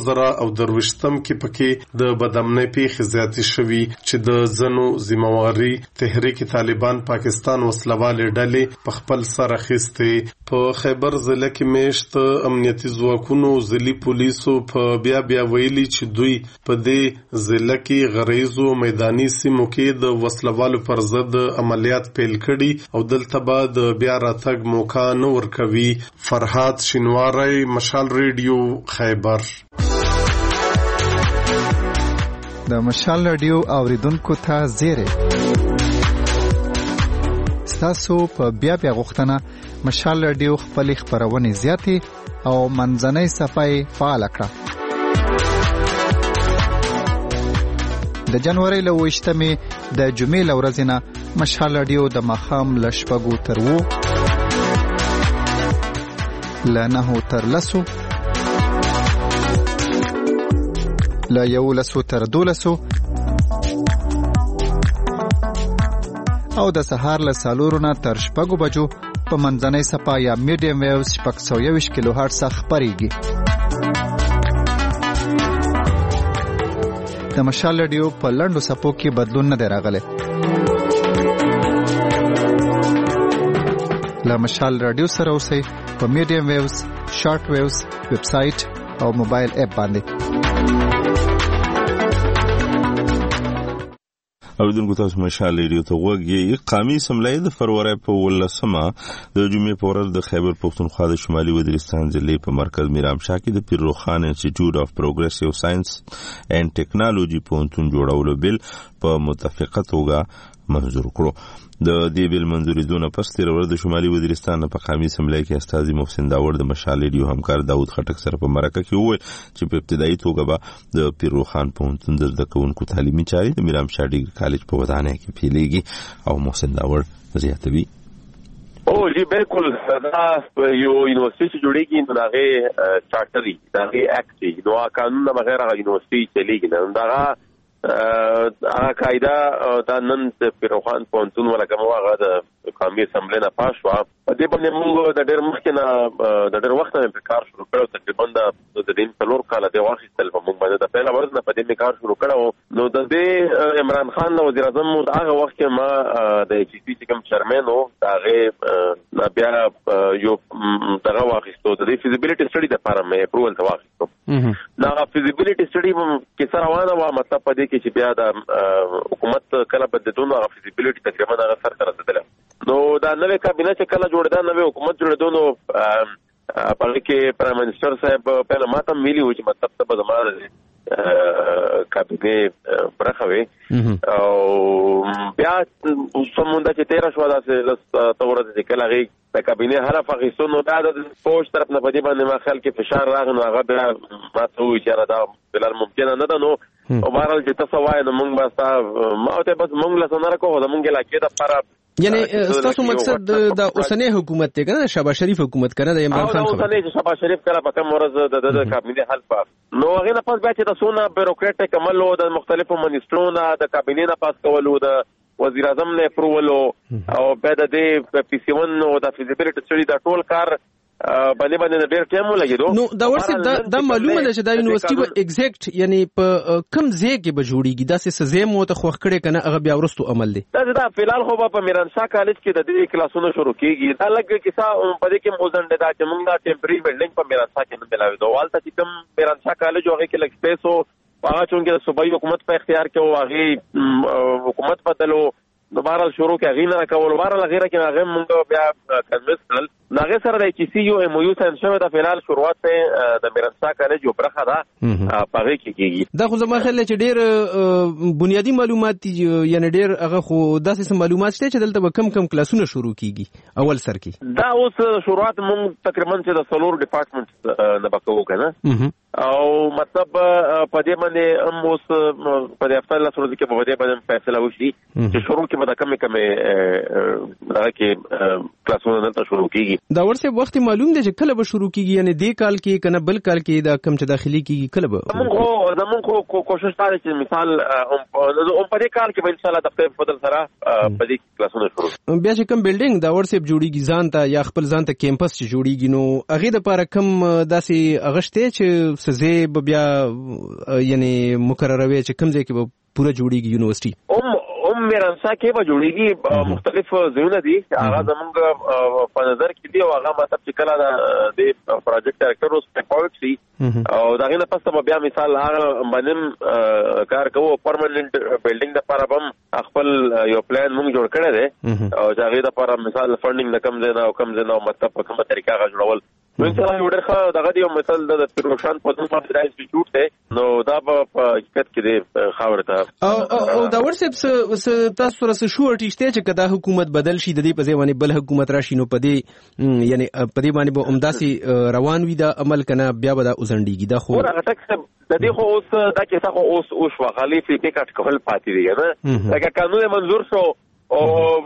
2023 کې پکې د بدامنۍ پیښې زیاتې شوي چې د ځنو ذمہواري تحریک طالبان پاکستان وسلوالې ډلې په خپل سر اخیستې. په خیبر ضلع کې میشت امنیتي ځواکونو ضلعي پولیسو په بیا ویلي چې دوی په دې ضلع کې غریزو میداني سیمو کې د وسلوالو پر ضد عملیات پیل کړي او دلته به د بیا راتګ موقع نه ورکوي. فرهاد شینواری، مشال ریډیو، خیبر. د مشال ریډیو اوریدونکو ته زیری ستاسو په بیا غوښتنه مشال ریډیو خپل خبرونه زیاتې او منځنۍ صفحه فعال کړه. د جنوري له 28 د جمعې له ورځې نه مشال ریډیو د ماښام له 7 تر 9 له 9 تر 10 له 11 تر 12 او د سهار له 4 نه تر 6 بجو په منځنۍ صفحه یا میډیم ویوز 621 کیلو هرتز خبريږي. د مشال ریډیو په لنډو صفو کې بدلون نه دی راغلی. له مشال ریډیو سره اوسئ په میډیم ویوز، شارټ ویوز، ویب سټ او موبایل اپ باندې. اوریدونکو تاسو مشال ریډیو ته وګورئ. قومي اسمبلی د فروری په 18 د جمعې په ورځ د خیبر پښتونخوا د شمالي وزیرستان ضلع په مرکز میرامشاه کې د پیر روخان انسټیټیوټ اف پروګریسیو ساينس اینڈ ټیکنالوژي پوهنتون جوړولو بل په متفقه توګه منظور کړو. د دې بیل منظوریدونه پس تیر ورځ د شمالي وزیرستان په قومي اسمبلی کې استاذ محسن داور د مشال ریډیو همکار داود خټک سره په مرکه کې وویل چې په ابتدایي توګه به د پیروخان پوهنتون د زده کوونکو تعلیمي چارې د میرام شاه ډیګري کالج په ودانۍ کې پیلېږي او محسن داور زیاتوي. جی بالکل دا یو یونیورسيټي چې جوړیږي نو هغه چارټري دا اکټ دی نو قانون بغیر هغه یونیورسيټي چلیږي نو دا هغه قاعده دا نن د پیروخان پوهنتون ولکه هغه د قومي اسمبلی نه پاس شو. په دې باندې موږ د ډېر مخکې نه د ډېر وخت نه په کار شروع کړو تقریبا د دې څلور کاله د واخیستل په موږ باندې د پیل ورځ نه په دې کار شروع کړو نو د دې عمران خان وزیر اعظم هغه وخت کې ما د ایچ سی سی کوم چیرمن او هغه بیا یو دغه واخیستو د دې فیزیبিলিټي سټډي د لپاره مې اپروول ته واخیستو دا فیزیبিলিټي سټډي کې سره روانه و مطلب په دې کې چې بیا د حکومت کله بدلون او فیزیبিলিټي تقریبا هغه سر ته رسیدله نو دا نوې کابینه چې کله جوړه نوې حکومت جوړېدو نو په کې پرایم منسٹر صاحب په ماته ملي و چې مطلب ته به زموږ کابینه برخه وي او بیا سمونده چې 13 شو داسې تورات چې کله غي د کابینه حرف اخیستو نو دا د پوسټ طرف نه پدې باندې ما خلک فشار راغنو هغه بیا ما ته وی چې دا بلال ممکن نه ده نو او بهرحال چې تاسو وایي نو موږ بس ما ته بس موږ له سره کوو د موږ علاقې د لپاره یعنی تاسو مقصد د اوسنۍ حکومت ته کنه شهباز شریف حکومت کنه د عمران خان خبره اوسنۍ شهباز شریف کله په کوم ورځ د کابینه حل پاس نو هغه نه پاس بیا چې تاسو نه بیروکراټیک عمل او د مختلفو منیسټرونو د کابینه نه پاس کولو د وزیر اعظم نه اپروول او بعد د پی سی 1 او د فیزیبিলিټي سټډي د ټول کار باندې ډېر ټایم ولګیدو نو دا ورسره دا معلومه ده چې دا یونیورسيټي به ایگزیکټ یعنی په کم ځای کې به جوړیږي دا سزا مو ته خوښ کړي کنه هغه بیا ورستو عمل دی دا فلحال خو په میران شاه کالج کې د دې کلاسونو شروع کیږي دا لږ کیسه په دې کې موزند دا چې موږ دا ټمپرری بلډینګ په میران شاه کې نه ملاوي دوه والته چې کوم میران شاه کالج هغه کې لږ سپیس او هغه چونګې د صوبایي حکومت په اختیار کې او هغه حکومت بدلو دوباره شروع کې غینه کول بهر غیره کې هغه موږ بیا کنوینس کړل ناغه سره د کی سی یو ام یو سن شوه د فلال شروعات ته د میرانسا کالج یو برخه ده پاره کې کیږي دا خو زما خیال چې ډیر بنیادی معلومات یعنی ډیر هغه خو داسې معلومات شته چې دلته کم کم کلاسونه شروع کیږي اول سر کې دا اوس شروعات موږ تقریبا چې د سلور ډپارټمنټ نه بکوو کنه او مطلب په دې باندې اوس په دې هفته له سره کې په دې باندې فیصله وشي چې شروع کې به کم هغه کې کلاسونه نه شروع کیږي دا ورسه وخت معلوم دی چې کله به شروع کیږي یعنی دې کال کې کنه بل کال کې دا کم چې داخلي کیږي کله به زمونږ کوشش دا چې مثال په دې کال کې به ان شاء الله د خپل فضل سره په دې کلاسونه شروع بیا چې کم بلډینګ دا ورسه جوړیږي ځان ته یا خپل ځان ته کیمپس چې جوړیږي نو هغه د لپاره کم داسې اغشته چې سزه بیا یعنی مقرروي چې کم ځای کې به پورا جوړیږي یونیورسيټي میرانسا کې به جوړیږي مختلف ځایونه دي هغه زموږ په نظر کې دی او هغه مطلب چې کله د پروجیکټ ډایرکټر اوس پاورټ سي او دا غینه پسته بیا مثال هغه باندې کار کوو پرمننت بلډینګ لپاره هم خپل یو پلان موږ جوړ کړی دی او دا غي لپاره مثال فندینګ د کم ځای نه او کم ځای نه مطلب په کومه طریقه غا جوړول نو څنګه یو ډېر دغه دی مثال د پیروشان په دغه باندې انسټیټیوټ دی نو دا په حقیقت کې دی خاورته او دا ورسې تاسو سره شو ارتشته چې کدا حکومت بدل شي د دې په ځای باندې بل حکومت راشي نو په دې یعنی په دې باندې به عمداسي روان وي دا عمل کنه بیا به دا اوسنډيږي دا خو د دې خو اوس دا کې څه خو اوس وغالي فی کټ کول پاتې دی نه لکه قانون منظور شو او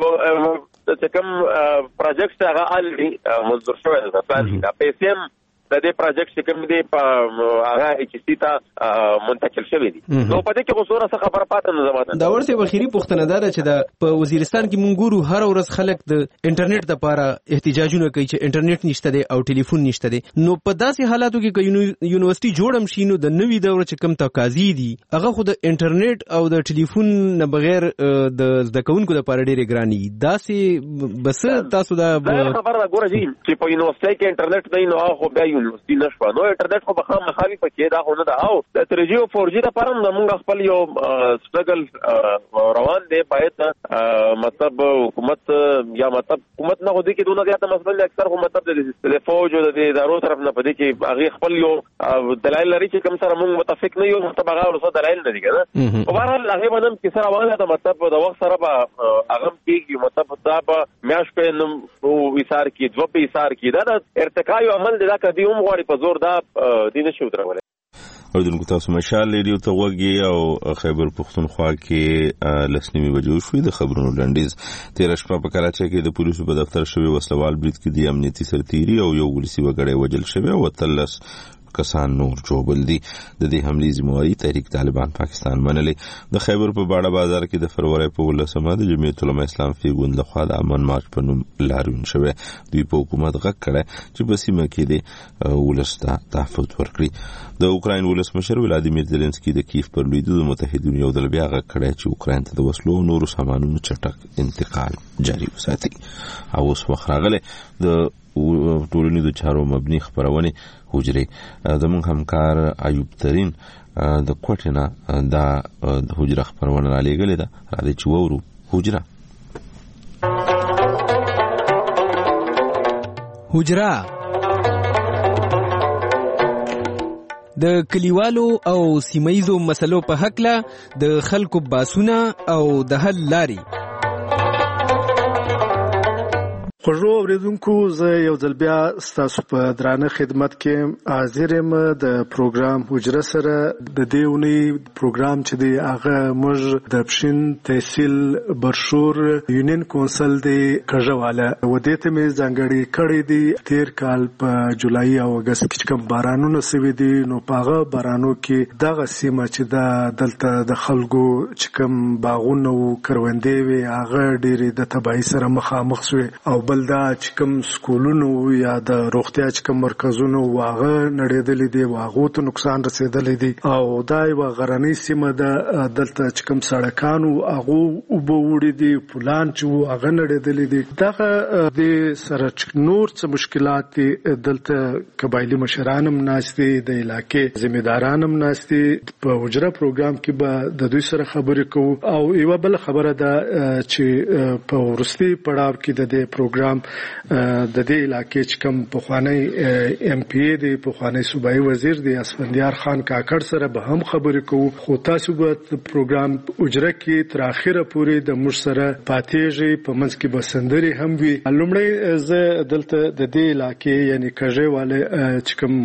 چې کوم پروجیکټ هغه الری منظور شوی دی پلان دا پیسې هم د دې پروجیکټ چې کوم دی په هغه ایچ سی ته منتقل شوی دی نو په دې کې خصوصا څه خبره پاتې نه زماده دا ورته بخیری پښتنه دار چې دا په وزیرستان کې مونږ ګورو هر ورځ خلک د انټرنیټ لپاره احتجاجونه کوي چې انټرنیټ نشته دی او ټلیفون نشته دی نو په داسې حالاتو کې یونیورسيټي جوړم شي نو د نوې دور چې کوم تقاضي دي هغه خو د انټرنیټ او د ټلیفون نه بغیر د زده کوونکو لپاره ډېر ګراني داسې بس تاسو دا خبره ګورئ چې په یونیورسيټي کې انټرنیټ نه نو خو بیا ولستی نشو نو انټرنیټ خو بخا مخالف کې دا خو نه دا او د 3G او 4G د پرم موږ خپل یو سټرګل روان دی باید مطلب حکومت یا مطلب حکومت نه غوډي کې دونه زیاته مسله اکثر خو مطلب د فوج او د ادارو طرف نه پدې کې هغه خپل یو دلایل لري چې کوم سره موږ متفق نه یو مطلب هغه ورسره دلایل نه دي کنه په هر حال هغه باندې کې سره وانه د مطلب د وخت سره به هغه کې مطلب دا په میاش په نو وسار کې دوه په وسار کې دا ارتقای عمل دا کدي هم غواړي په زور دا دینه شو درول او دغه تاسو مشال ریډیو ته وګي او خیبر پختونخوا کې لسنیمه بجو شوې د خبرونو لنډیز 13 شپه په کراچۍ کې د پولیسو په دفتر شوی وسلوال برید کې د امنیتي سرتیري او یو ولسی وګړی وجل شوی او تلس کسان نور جوړل دي د دې حملې ذمہواری تحریک طالبان پاکستان منلې د خیبر په باړه بازار کې د فروری په 18 د جمعیت العلماء اسلام فی ګوند لخوا د امن مارچ په نوم لاریون شوی دوی په حکومت غږ کړه چې په سیمه کې د ولستا تحفظ ورکړي د اوکراین ولسمشر ولادیمیر زيلنسکي د کیف پر لوی د متحدینو یو ځل بیا غږ کړی چې اوکراین ته د وسلو او نورو سامانونو چټک انتقال جاري وساتي او اوس وخت راغلی د ټولنیزو چارو مبني خبرونه حجره زموږ همکار ایوب ترين د کوټینا دا حجره خبرونه را لېږلې ده راځي چې وورو حجره د کلیوالو او سیمایزو مسلو په حق له د خلکو باسونه او د حل لاري خوږو اوریدونکو زه یو ځل بیا ستاسو په درانه خدمت کې حاضر یم د پروګرام حجره سره د دې اونۍ پروګرام چې دی هغه موږ د پښین تحصیل برشور یونین کونسل دی کژواله ودې ته مې ځانګړي کړې دي تیر کال په جولای او اگست کې کوم بارانونه سوي دي نو پاغه بارانو کې دغه سیمه چې دا دلته د خلکو چې کوم باغونه او کروندې وي هغه ډېری د تبعی سره مخامخ شوي او بلدا چې کوم سکولونو یا د روغتیا چې کوم مرکزونو واغه نړیدلې دي واغه ته نقصان رسیدلې دي او دا یو غرنۍ سیمه د دلته چې کوم سړکانو هغه وبوړي دي پلان چې هغه نړیدلې دي دغه د سره نور څه مشکلات دلته قبایلی مشرانم ناشتي د علاقې ذمہدارانم ناشتي په حجره پروګرام کې به د دوی سره خبرې کوو او یو بل خبره ده چې په ورستي پړاو کې د دې پروګرام د دې علاقې چې کوم پخوانی ایم پی دی پخوانی صوبایي وزیر دی اسفندیار خان کاکړ سره به هم خبرې کوو خو تاسو به پروګرام اجرا کې تر اخره پورې د مش سره پاتېږي په منځ کې بسندري هم وي لومړی زه دلته د دې علاقې یعنی کژواله چې کوم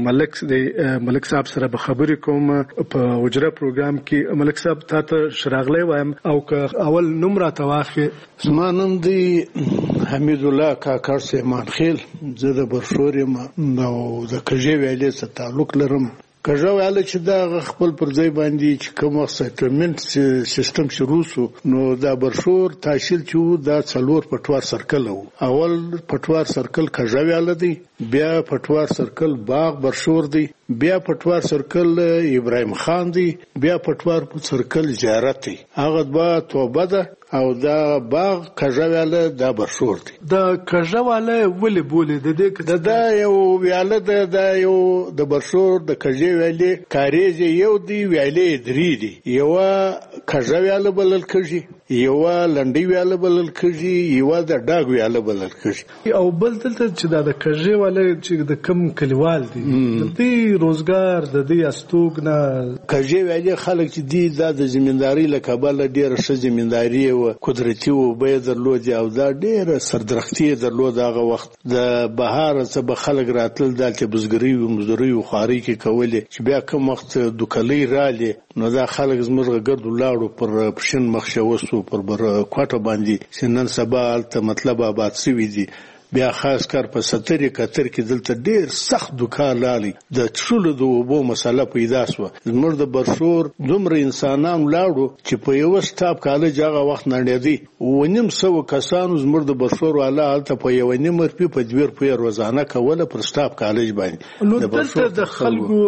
ملک صاحب سره به خبرې کوم په اجرا پروګرام کې ملک صاحب تاسو شراغلی وایم او اول نوم را تواخه زمانم دی حمید الله کاکړ سیمان خیل زه د برشور یم او د کژې ویلې سره تعلق لرم کژه ویل چې دا خپل پر ځای باندې چې کوم سټلمنت سیستم شروع شو نو دا برشور تحصیل چې دا څلور پټوار سرکل وو اول پټوار سرکل کژه ویل دی بیا پټوار سرکل باغ برشور دی بیا پټوار سرکل ابراهیم خان دی بیا پټوار سرکل زیارت دی هغه با توبه ده او دا باغ کژواله دا برشور دی دا کژواله ولې بولې د دې دا یو ویاله دا یو د برشور د کژې ویلې کاریزه یو دی ویلې درې دی یو کژواله بلل کژي یو لنډي ویاله بلل کژي یو د ډاګ ویاله بلل کژي او بل دلته چې دا د کژواله چې د کم کلیوال دي د دې روزګار د دې استوګ نه کژې ویلې خلک چې دی د زمینداری لکابل ډیره ښه زمینداری او قدرتي او به درلود او دا ډیره سردرختي درلود هغه وخت د بهار څخه به خلک راتل دلته بزګری او مزدوري او خاري کې کولې چې بیا کوم وخت دوکلي رالي نو دا خلک زموږ ګرد لاړو پر پښین مخشوسو پر کوټه باندې سنن سبا ته مطلب آباد سوي دي بیا خاص کار په 70 71 کې دلته ډیر سخت دوکان لالي د ټولو د وبو مسله پیدا شو زموږ د برشور دومره انسانان لاړو چې په یو سټاپ کالج هغه وخت نړیدي ونیم سو کسانو زموږ د برشور والا الته په یو نیم په 2 په روزانه کوله پر سټاپ کالج باندې نو دلته د خلکو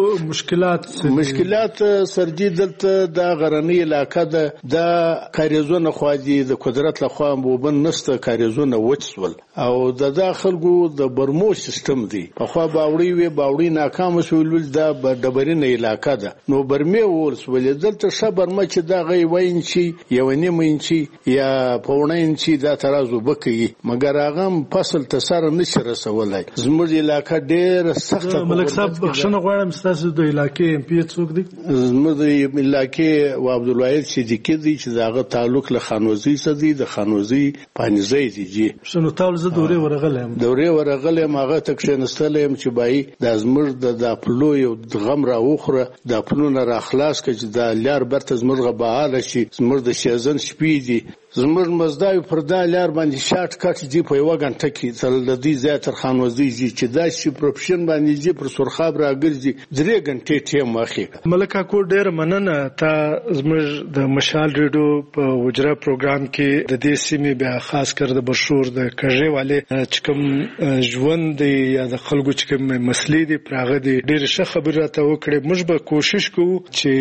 مشکلات سرجي دلته د غرنی علاقې د کاریزونه خو دي د قدرت له خوا وبن نسته کاریزونه وچسول او د دا خلکو د برمو سیستم دی په خوا باوړی ناکام شول دا ډبرینه علاقه ده نو برمه ورسولې دلته شبرمه چې دا غي وینچی یو نیم انچی یا پونه انچی دا ترازو بکی مګر هغه فصل تسار نشي رسولای زموږ علاقه ډېر سخت ملک صاحب بخښنه غواړم تاسو د علاقې ایم پی څوک دی زموږ د علاقې او عبدالواحد صدیقی دی چې داغه تعلق له خانوزی سره دی د خانوزی پنځه دی شنو تاسو زه دورې ورغلم هغه تکشنستلم چې بای د زموږ د پلو یو غم را وخره د پلونه را خلاص کړي د لار برته زموږ غباله شي زموږ د شیزن شپې دي زموږ مزدای پر دا لار باندې شاټ کټ دی په یو غنټه کې تل د دې زیاتر خانوزی چې دا شي پروفیشن باندې دی پر سرخاب راګرځي 3 غنټې ټیم واخی ملک کو ډېر مننه تا زموږ د مشال ریډیو په وجره پروګرام کې د دې سیمې بیا خاص کر د برشور د کژې والے چې کوم ژوند دی یا د خلکو چې کوم مسلې دی پراغه دی ډېر ښه خبره راته وکړې موږ به کوشش کوو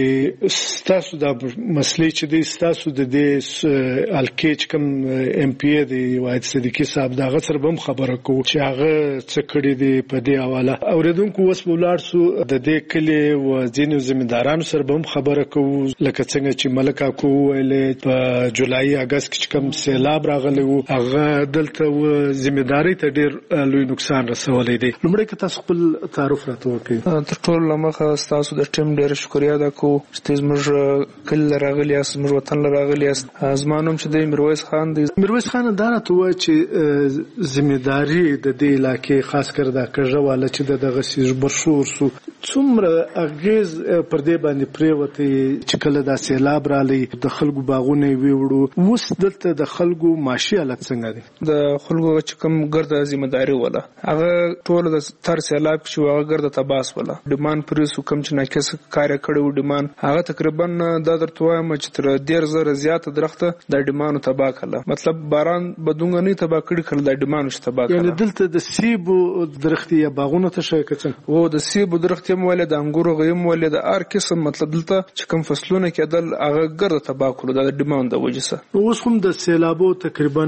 چې تاسو د مسلې چې دی تاسو د دې الکیچ کوم ایم پی ای دی واحد صدیقی صاحب دا غسر بم خبره کو چې هغه څه کړی دی په دې حواله اوریدونکو وس ولار سو د دې کلی و ځینو ځمېدارانو سره بم خبره کو لکه څنګه چې ملک کو ویلې په جولای اگست کې کوم سیلاب راغلی وو هغه دلته و ځمېداري ته ډېر لوی نقصان رسولی دی لومړی که تاسو خپل تعارف راته وکړئ تر ټولو لمخه تاسو د ټیم ډېر شکریا ادا کوو چې زموږ کلی راغلی یاست زموږ وطن راغلی یاست زما نوم چې دی میرویس خان دی میرویس خان دا راته وایي چې ذمہداري د دې علاقې خاص کر دا کژه والا چې دغه سیج برشور سو څومره اغیز پر دې باندې پریوته چې کله دا سیلاب رالی د خلکو باغونه ویوړو وس دلته د خلکو معاشي حالت څنګه دي د خلکو چې کوم ګرد ذمہداري ولا هغه ټول د تر سیلاب چې هغه ګرد تباس ولا ډمان پریسو کم چې ناکس کار کړو ډمان هغه تقریبا د درته وایم چې تر 10000 زیات درخته د ډمانو تبا کړه مطلب باران بدونغنی تبا کړل د ډمانو چې تبا کړه یعنی دلته د سیب درختي یا باغونه ته شي کڅن او د سیب درختي مولد د انګورو غیم مولد هر قسم مطلب دلته چې کوم فصلونه کېدل هغه ګرد تبا کړل د ډمان د وجسه اوس هم د سیلابو تقریبا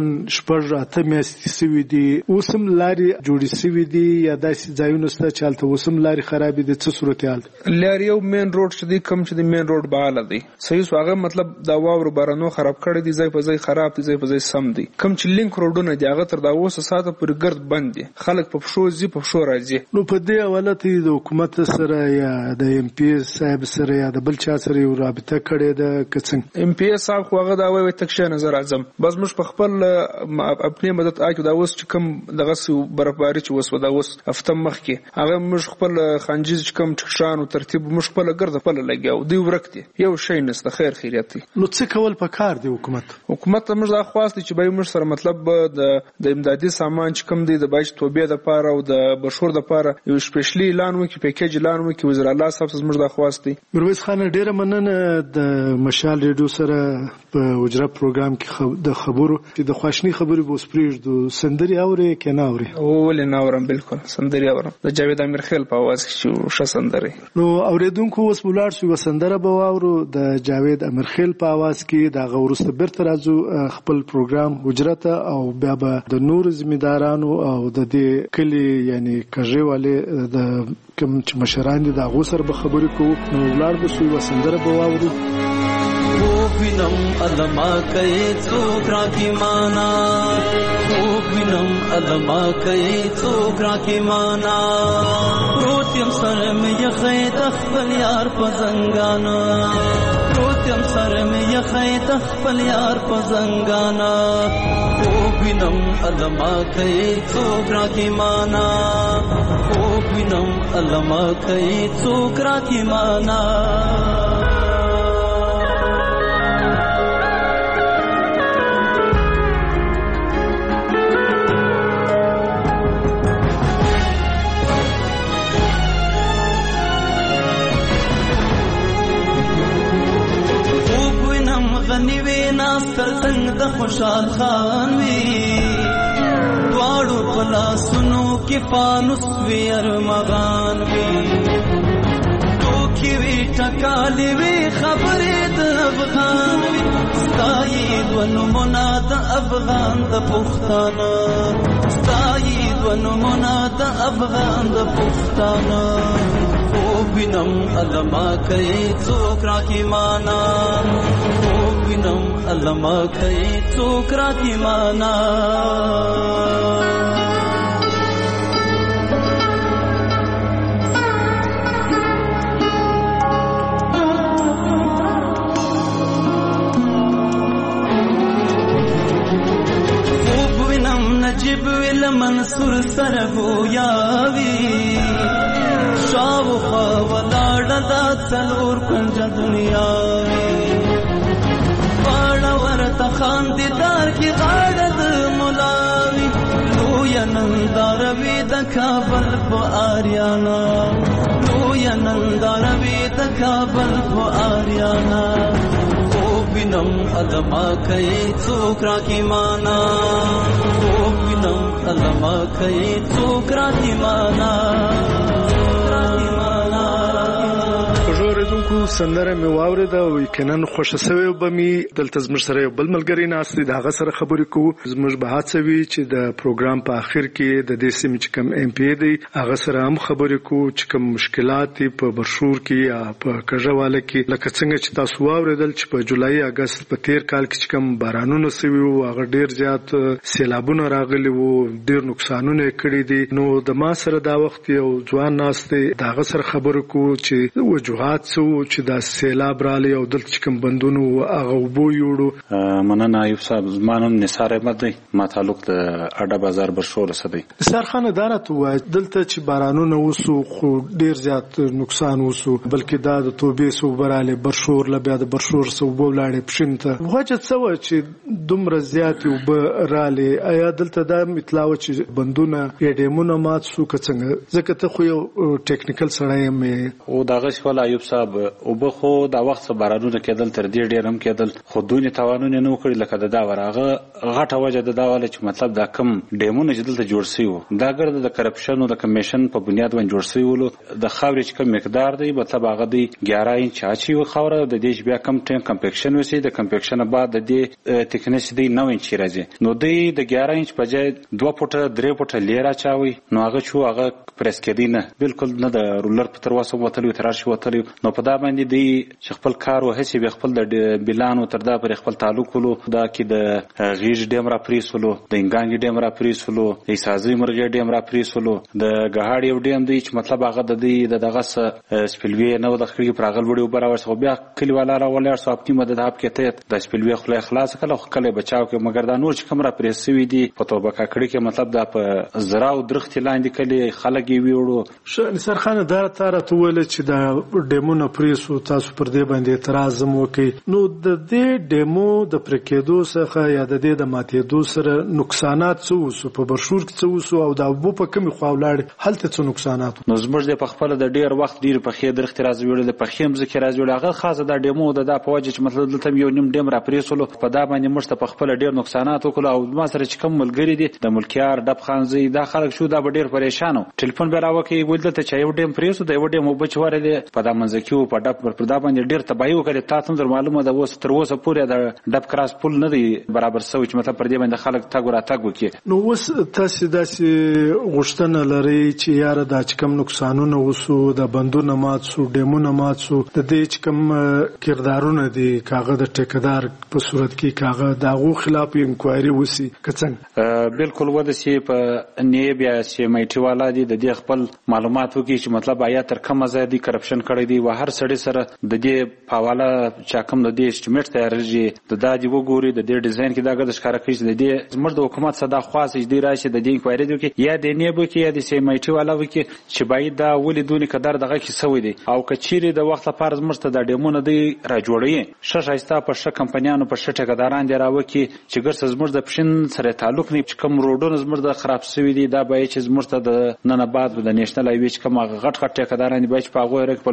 8 میاشتې سوي دي اوسم لاري جوړې سوي دي یا داسې ځایونه ست چالت اوسم لاري خراب دي څه صورتحال لاري یو مین روډ چې دی کم چې دی مین روډ بهاله دی صحیح هغه مطلب دا واور بارانو خراب کړی دي ځای په ځای خراب دي ځای په ځای سم دي کم چې لینک روډونه دی هغه تر دا اوسه ساته پر ګرد بند دي خلک په پښو زی په پښو راځي نو په دې حواله ته د حکومت سره یا د ایم پی صاحب سره یا د بل چا سره یو رابطه کړې ده کڅنګ ایم پی صاحب خو هغه دا وایي تکشه نظر اعظم بس موږ په خپل خپل مدد آکو دا اوس چې کوم دغه سو برابرۍ چې وسو دا اوس هفته مخ کې هغه موږ خپل خنجیز چې کوم ټکشان او ترتیب موږ خپل ګرد خپل لګیاو دی ورکتي یو شی نسته خیر خیریت نو څه کول پکار دی حکومت موږ دا خواسته چې به موږ سره مطلب د امدادي سامان چې کوم دی د باج توبې د پاره او د بشور د پاره یو سپیشلی اعلان وکي پیکیج اعلان وکي وزیر الله صاحب زموږ دا خواسته میرویس خان ډیره مننه د مشال ریډیو سره په وجره پروګرام کې د خبرو چې د خواشنی خبرې بوس پریږدو سندري اوري کنه اوري ولې نه اورم بالکل سندري اورم د جاوید امیر خیل په आवाज کې شو سندري نو اوریدونکو اوس بولار شو سندره به اورو د جاوید امیر خیل په आवाज کې دا غورسته برته راځو خپل پروګرام حجرت او بیا به د نور ذمہدارانو او د دې کلی یعنی کژې والے د کوم چې مشران دي دا غوسر به خبرې کوو نو ولار به سوی وسندره به واورو خوبینم علما کئی څوک راکی مانا خوبینم علما کئی څوک راکی مانا روتیم سر میں یخی تخفل یار پزنگانا روتیم سر میں یخی تخفل یار پزنگانا خوبینم علما کئی څوک راکی مانا خوبینم علما کئی څوک راکی مانا څنګه د خوشحال خان وی دواړو پلاسونو کې فانوس وی ارمغان وی ټوکی وی ټکالې وی خبرې د افغان وی ستایید و نمونه د افغان د پښتانه ستایید و نمونه د افغان د پښتانه او وینم علما کوي څوک راکی معنا او وینم علما کوي څوک راکی معنا نجیب ویل منصور سرگویاوی شاوخوا ولاړ دا څلور کنج دنیاوی واړه ورته خاندیدار کی غاړه د مولاوی لوی ننداروي د کابل په آریانا لوی ننداروي د کابل په آریانا وینم علما کوي څوک راکی معنا او وینم علما کوي څوک راکی معنا اوریدونکو سندره مې واورېده او یقینا خوښه شوې به مې دلته زموږ سره یو بل ملګری ناست دی د هغه سره خبرې کوو زموږ به هڅه وي چې د پروګرام په آخر کې د دې سیمې چې کوم ایم پی دی هغه سره هم خبرې کوو چې کوم مشکلات دي په برشور کې یا په کژواله کې لکه څنګه چې تاسو واورېدل چې په جولای اگست په تیر کال کې چې کوم بارانونه شوي وو هغه ډیر زیات سیلابونه راغلي وو ډیر نقصانونه کړي دي نو د ما سره دا وخت یو ځوان ناست دی د هغه سره خبرې کوو چې وجوهات چې دا سیلاب رالی او دلته کوم بندونو هغه وبو یوړو مننه ایوب صاحب زمانم نثار احمد دی ما تعلق د اډه بازار برشور سره دی نثار خان اداره تو دلته چې بارانونه وسو خو ډیر زیات نقصان وسو بلکې دا د توبې سو براله برشور ل بیا د برشور سو وبلاړې پښینته وجه څه و چې دومره زیات وبراله آیا دلته دا متلاو چې بندونه یډمونه مات سو کڅنګ ځکه ته خو یو ټیکنیکل سړی مې او داغه شول ایوب صاحب او به خو دا وخت بارانونه کېدل تر دې ډیر هم کېدل خو دوی توانونه نه وکړي لکه دا ورغه غټه وجه د داواله چې مطلب دا کم ډیمونه چې دلته جوړ شي وو دا ګرد د کرپشن او د کمیشن په بنیاد باندې جوړ شي ولو د خاورې چې کم مقدار دی مطلب هغه دی 11 انچ اچي و خوره د دې بیا کم ټیم کمپیکشن وسی د کمپیکشن بعد د دې ټیکنیس دی 9 انچ راځي نو دی د 11 انچ په ځای 2 فوټه 3 فوټه لیرا چاوي نو هغه شو هغه پریس کېدینه بالکل نه د رولر په تر واسه وتلو تراشي وتلو نو په دا باندې دی چې خپل کار او هڅه به خپل د بلانو تر دا پر خپل تعلق ولو دا کې د غیج ډیم را پریسولو د انګانګي ډیم را پریسولو د سازي مرغې ډیم را پریسولو د غهاړ یو ډیم دی چې مطلب هغه د دغه سپلوي نو د خړي پراغل وړي براور سو بیا کلیوالا را ولر سو اپټي مدد هاب کېته د سپلوي خله اخلاص کله خله بچاو کې مګر دا نور چې کوم را پریسوي دي په توبه کړي کې مطلب دا په زرا او درخت لاندې کلی خلک ویوړو نثار خان دا تر ته ول چې دا ډیمونه پریسو تاسو پر دې باندې اعتراض هم وکي نو د دې ډیمو د پرکېدو څخه یا د دې د ماتېدو سره نقصانات څه وسو په برشور کې څه وسو او دا وبو په کومي خو ولاړ هلته څه نقصانات نو زموږ د پخپل د ډیر وخت ډیر په خې درخت راځي وړل په خېم ذکر راځي وړل هغه خاصه د ډیمو د په وجه چې مطلب دلته یو نیم ډیم را پریسولو په دا باندې مشته په خپل ډیر نقصانات وکړو او ما سره چې کوم ملګری دي د ملکیار ډب خانزي دا خلک شو دا ډیر پریشانو ټلیفون به راوکي ولدته چې یو ډیم پریسو د یو ډیم وبچوره دي په دا منځکیو په ډب پر دا باندې ډیر تباہي وکړي تاسو در معلومه ده اوس تر اوسه پورې د ډب کراس پول نه دی برابر سوي چې مطلب پر دې باندې خلک تاګ را تاګ وکړي نو اوس تاسو داسې غوښتنه لري چې یار دا چې کوم نقصانونه وسو د بندونو مات سو ډیمونه مات سو د دې چې کوم کردارونه دي کاغه د ټیکدار په صورت کې کاغه دغه خلاف انکوایري وسی کڅنګ بالکل ودا چې په نیب یا چې میټي والا دي د دې خپل معلومات وکړي چې مطلب آیا تر کومه ځای دي کرپشن کړی دی و هر سړی سره د دې حواله چا کوم د دې اسټیمیټ تیارېږي د دادی وګوري د دې ډیزاین کې دا غږ ښکارا کوي چې د دې زموږ د حکومت صدا خاص دې راشي د دې انکوایري دی کې یا د نیبو کې یا د سیمایټي والا وکي چې باید دا ولې دونی قدر دغه کې سوي دي او کچيري د وخت لپاره زموږ ته د ډیمونه دی را جوړي شایسته په ش کمپنیانو په شټه قدران دی راوکي چې ګرځ زموږ د پښین سره تعلق نه چې کوم روډونه زموږ د خراب سوي دي دا باید چې زموږ ته د نن بعد د نېشنل هایوي چې کوم غټ ټیکداران دی باید په غوړه په لوکل ټیکدار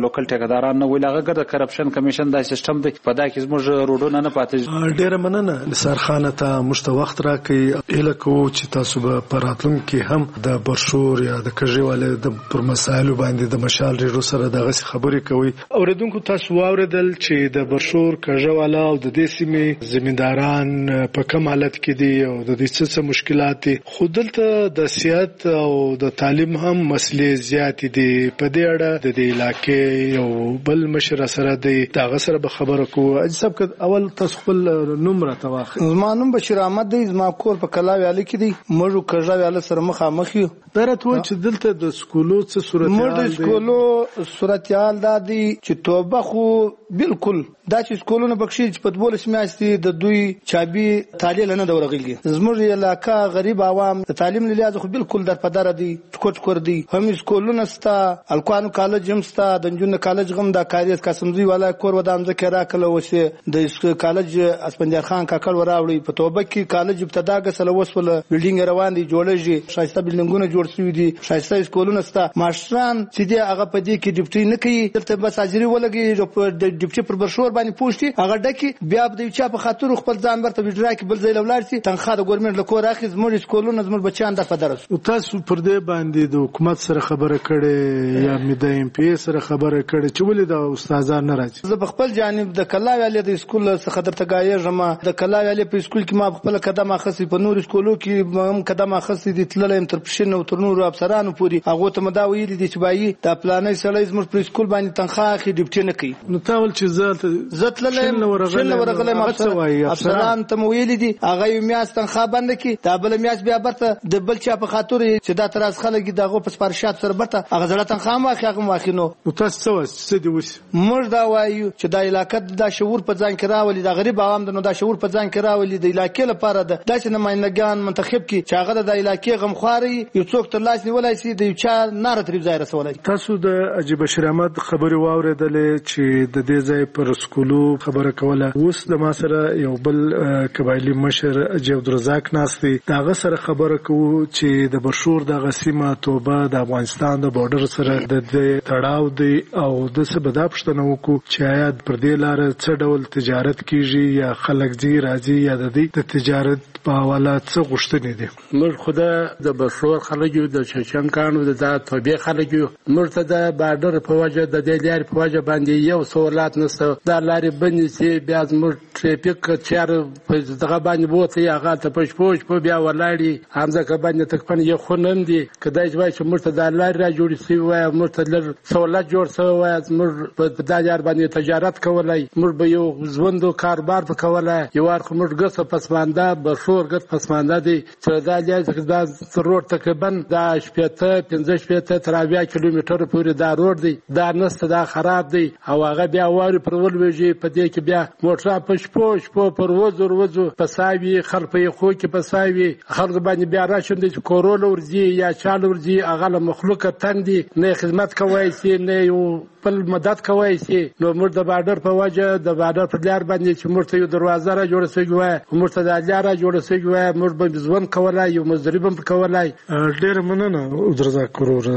ټیکداران نه ویل هغه د کرپشن کمیشن دا سیستم دی په دا کې زموږ روډونه نه پاتې. ډیره مننه نثار خان ته مشته وخت راکړي اله کو چې تاسو به پراتلون کې هم د برشور یا د کژواله د پر مسایلو باندې د مشال ریډیو سره دغه خبرې کوي. اوریدونکو تاسو واوریدل چې د برشور کژواله او د دې سیمې زمینداران په کوم حالت کې دي او د دې څه مشکلات دي. خو دلته د صحت او د تعلیم هم مسلې زیات دي. په دې اړه د دې علاقې یو بل مشر سره دی دغه سره به خبره کوو. اجساب اول تاسو خپل نوم راته واخلئ. زما نوم بشیر احمد دی. زما کور په کلاویاله کې دی. موږ کژواله سره مخامخ یو. درته و چې دلته د سکولو څه صورت موږ د سکولو صورتحال دا دی چې توبه خو بالکل دا چې سکولونه بخښي چې په 12 میاشتې د دوی چابي تعلیل نه دورغلي. زموږ علاقہ غریب عوام د تعلیم لحاظ خو بالکل در پدار دي ټکوټ کور دي. هم سکولونه ستا الکوان کالج هم ستا د جون کالج غم د کاریت قسمزوی والا کور ودام ذکر راکله وسه د کالج اسپندیار خان کاکل وراوړي. په توبه کې کالج ابتدا غسل وسول بلډینګ روان دي جوړیږي شایسته بلډینګونه جوړ شوي دي شایسته سکولونه ستا ماشران چې دی هغه په دې کې ډیپټي نه کوي. دلته بس اجري ولګي د ډیپټي پر برشور باندې پوښتي هغه ډکی بیا د چا په خاطر خپل ځان ورته ویډرا کې بل ځای لولار سي تنخواه د ګورنمنت له کور اخی زموږ سکولونه زموږ بچیان د فدرس. او تاسو پر دې باندې د حکومت سره خبره کړې یا مې د ام پی سره خبره کړې چې ولې د استادان نه راځي؟ زه په خپل جانب د کلاویالې د سکول څخه درته غایږم. د کلاویالې په سکول کې ما خپل قدم اخیستی په نور سکولو کې هم قدم اخیستی دي تللم تر پښین او تر نور افسرانو پوري هغه ته مدا ویلي دي چې بایي د پلانې سړی زموږ په سکول باندې تنخواه اخی ډیپټي نه کوي. نو تاول چې زتللم ورغلم افسران ته ویلي دي هغه میاس تنخواه بند کی دا بل میاس بیا برته د بل چا په خاطر چې دا تراس خلک دغه په سپارښت سره برته هغه زړه تنخواه واخیغه واخینو. نو تاسو څه دی وس موږ دا وایو چې د علاقې د شعور په ځان کې راولي د غریب عوام د نو د شعور په ځان کې راولي د علاقې لپاره د داسې نمائندګان منتخب کی چې هغه د علاقې غمخواري یو څوک تر لاس نیولای شي د یو چا ناره تر ځای رسولای. تاسو د عجیب بشیر احمد خبري واوریدلې چې د دې ځای پر سکولو خبره کوله. اوس د ما سره یو بل قبایلی مشر جیود رزاق ناستي داغه سره خبره کوو چې د برشور د غسیمه توبه د افغانستان د بارډر سره د تړاو دی او د څه بدا پښتنه وکړو چې آیا پر دې لار څه ډول تجارت کیږي یا خلک دي راځي یا د تجارت په حواله څه غوښتنې دي. موږ خدا د برشور خلک یو د چچنکانو د توبې خلک یو موږ ته د بارډر په وجه د دې لارې په وجه باندې یو سہولات نشته. دا لارې بندې چې بیا زموږ ټریفیک چار په دغه باندې بوته هغه ته پښپوش په بیا ولاړی همزه باندې تکپن یو خونم دي کدای چې موږ ته د لارې را جوړ شي وای موږ ته لر سہولات جوړ شوی وای موږ په دغه باندې تجارت کولای موږ به یو ژوندو کاروبار وکولای یو ور موږ ګس پسمانده برشور ګس پسمانده دي چې دا لږ دا روډ تقریبا دا شپته 15 شپته تر 20 کیلومتر پورې دا روډ دی دا نسته دا خراب دی او هغه بیا واري پرول ویږي په دې کې بیا موټر پښپوش پر وځو پساوي خلپې خو کې پساوي خلک باندې بیا راشند چې کورول ورځي یا چال ورځي هغه مخلوقه تندي نه خدمت کوي سي نه یو بل مدد کوي سي. نو موږ د بارډر په وجه د بارډر په لار باندې چې موږ ته یو دروازه را جوړه شوی وای موږ ته د لار را جوړه شوی وای موږ به ځوان کولای یو مزدوري هم کولای. ډېر مننه درځه کورور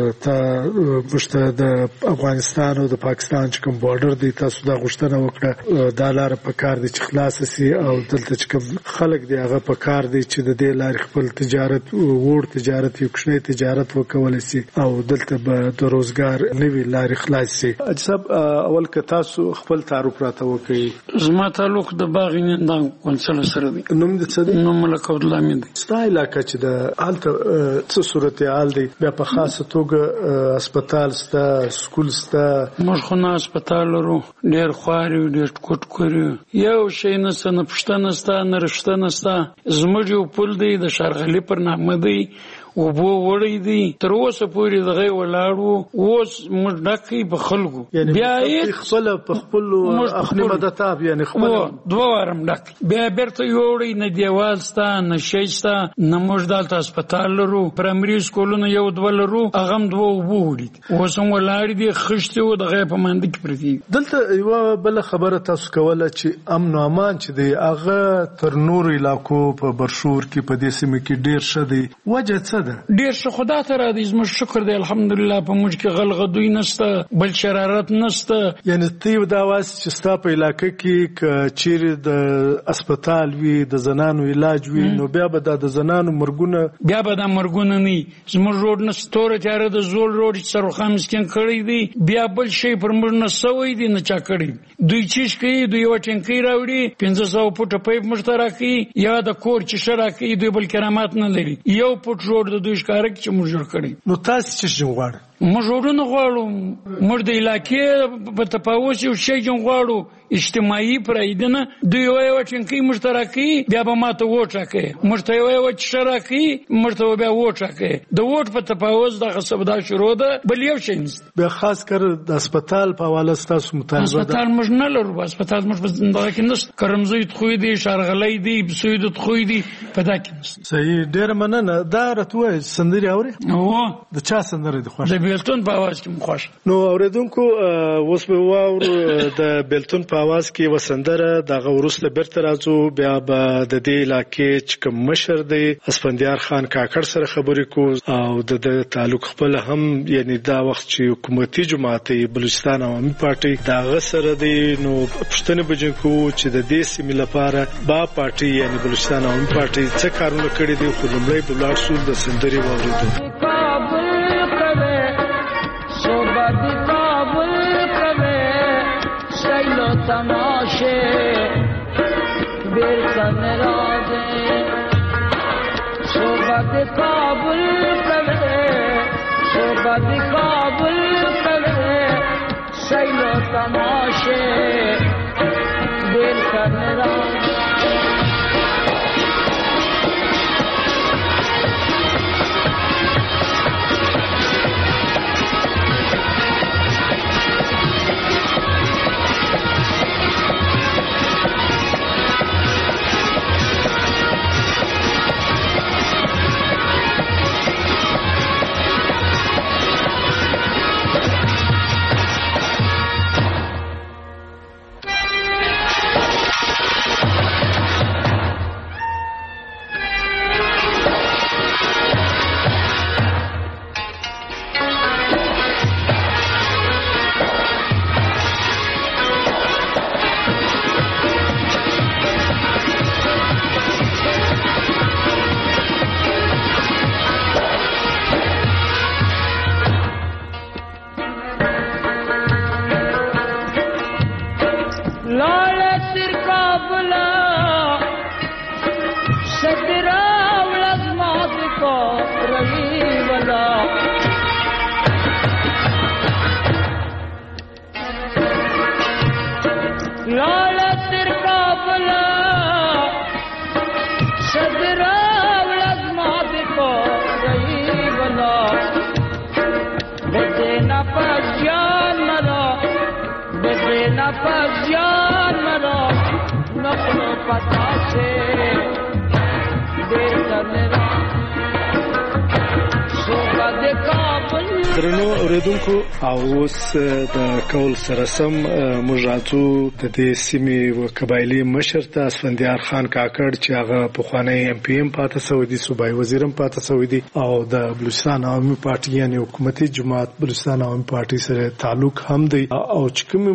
ته مشته د افغانستان او د پاکستان چې کوم بارډر دی تاسو دا غوښتنه وکړه دا لار په کار دي چې خلاص شي او دلته چې کوم خلک دی هغه په کار دي چې د دې لار خپل تجارت وړ تجارت یو کښنی تجارت وکولای شي او دلته به د روزګار نوی لار خلاص شي. اجساب اول که تاسو خپل تعارف راته وکړئ. زما تعلق د باغینندان کونسل سره دی. نوم دې څه دی؟ نوم ملک عبدالله دی. ستا علاقه چې د حالت څه صورتحال دی بیا په خاصه توګه هسپتال ستا سکول ستا؟ موږ خو نه هسپتال لرو ډېر خواري ډېر ټکوټ کوري یو شی نسته نه پښتنه ستا نه رښتنه ستا. زموږ یو پل دی د شارغلي پر نامه دی وبو وړی دي تر اوسه پورې دغه ولاړو اوس موږ ډکې په خلکو بیا یې خپل په خپل خپل مدتاب یعنی خپل دوه وارم ډک بیا بیرته یوړی نه دیوال ستا نه شیستا نه موږ دلته هسپتال لرو پرایمري سکولونه یو دوه لرو هغه هم دوه وبو وړي اوس هم ولاړ دي خښتې و دغه په منځ کې پرتی. دلته یو بل خبره تاسو کوله چې امن او امان چې دی هغه تر نور علاقو په برشور کې په دې سیمه کې ډیر شه دی وجه څه نه ده. ډیر ښه خدا ته را دي، زموږ شکر دی الحمدلله. په موږ کې غلغدوی نشته، بل شرارت نشته. یعنی ته دا واس چې ستا په علاقې کې چیرې د هسپتال وي، د زنانو علاج وي، نو بیا به د زنانو مرګونه نه زموږ روډ نه ستوره تیاره د زول روډ چې سرخان مسکین کړی دی، بیا بل شی پر موږ نه سوی دی نه چا کړی. دوی چیش کوي، دوی یو ټینکی راوړي 500 فوټه پایپ مشترک کوي، یا د کور چې شرا کوي، دوی بل کرامات نه لري. یو فوټ روډ د دوی ښکارک چې موږ جوړ کړی. نو تاسو چې غواړئ؟ موږ روډونه غواړو، موږ د علاقې په تفاوت یو شی غواړو اجتماعي پرایدنه. دوی یو ټینکی مشترک کوي، بیا به ماته ووټ راکوي، موږ ته یو شرا کوي، موږ ته بیا ووټ راکوي. د ووټ په تفاوت دغه سبدا شروع ده، بل یو شی نشته. بیا خاص کر د هسپتال په حواله ستاسو مطالبه ده؟ هسپتال موږ نه لرو، هسپتال موږ په دغه کې نشته. کرمزوی خوې دي، شارغلۍ دي، بسوید خوې دي، په دا کې نشته. صحیح، ډېر مننه. دا راته سندري اوري؟ د چا سندره دي خوښه؟ د بیلتون په आवाज کې خوښ. نو اوریدونکو اوس به واورو د بیلتون په आवाज کې وسندره. دغه وروسته بیرته راځو، بیا به د دې علاقې چې کوم مشر دی اسفندیار خان کاکړ سره خبرې کوو او د تعلق خپل هم، یعنی دا وخت چې حکومتي جماعت بلوچستان عوامي پارټي دغه سره دی، نو پښتنه بجن کو چې د دې سیمې لپاره با پارټي یعنی بلوچستان عوامي پارټي څه کارونه کړي دي. خو لومړی به لاړ شو د سندرې واورېدو. تماشے بیر کرنے راجے صحبت کابل کرے، صحبت کابل کرے، سیلو تماشے بیر کرنے راجے. درنو اوریدونکو، او اوس د کول سره سم موږ راځو د دې سیمې قبایلی مشر ته اسفندیار خان کاکړ چې هغه پخوانی MPM پاتې شوی دی، صوبایي وزیر هم پاتې شوی دی، او د بلوچستان عوامي پارټي یعنی حکومتي جماعت بلوچستان عوامي پارټي سره تعلق هم دی. او چې کوم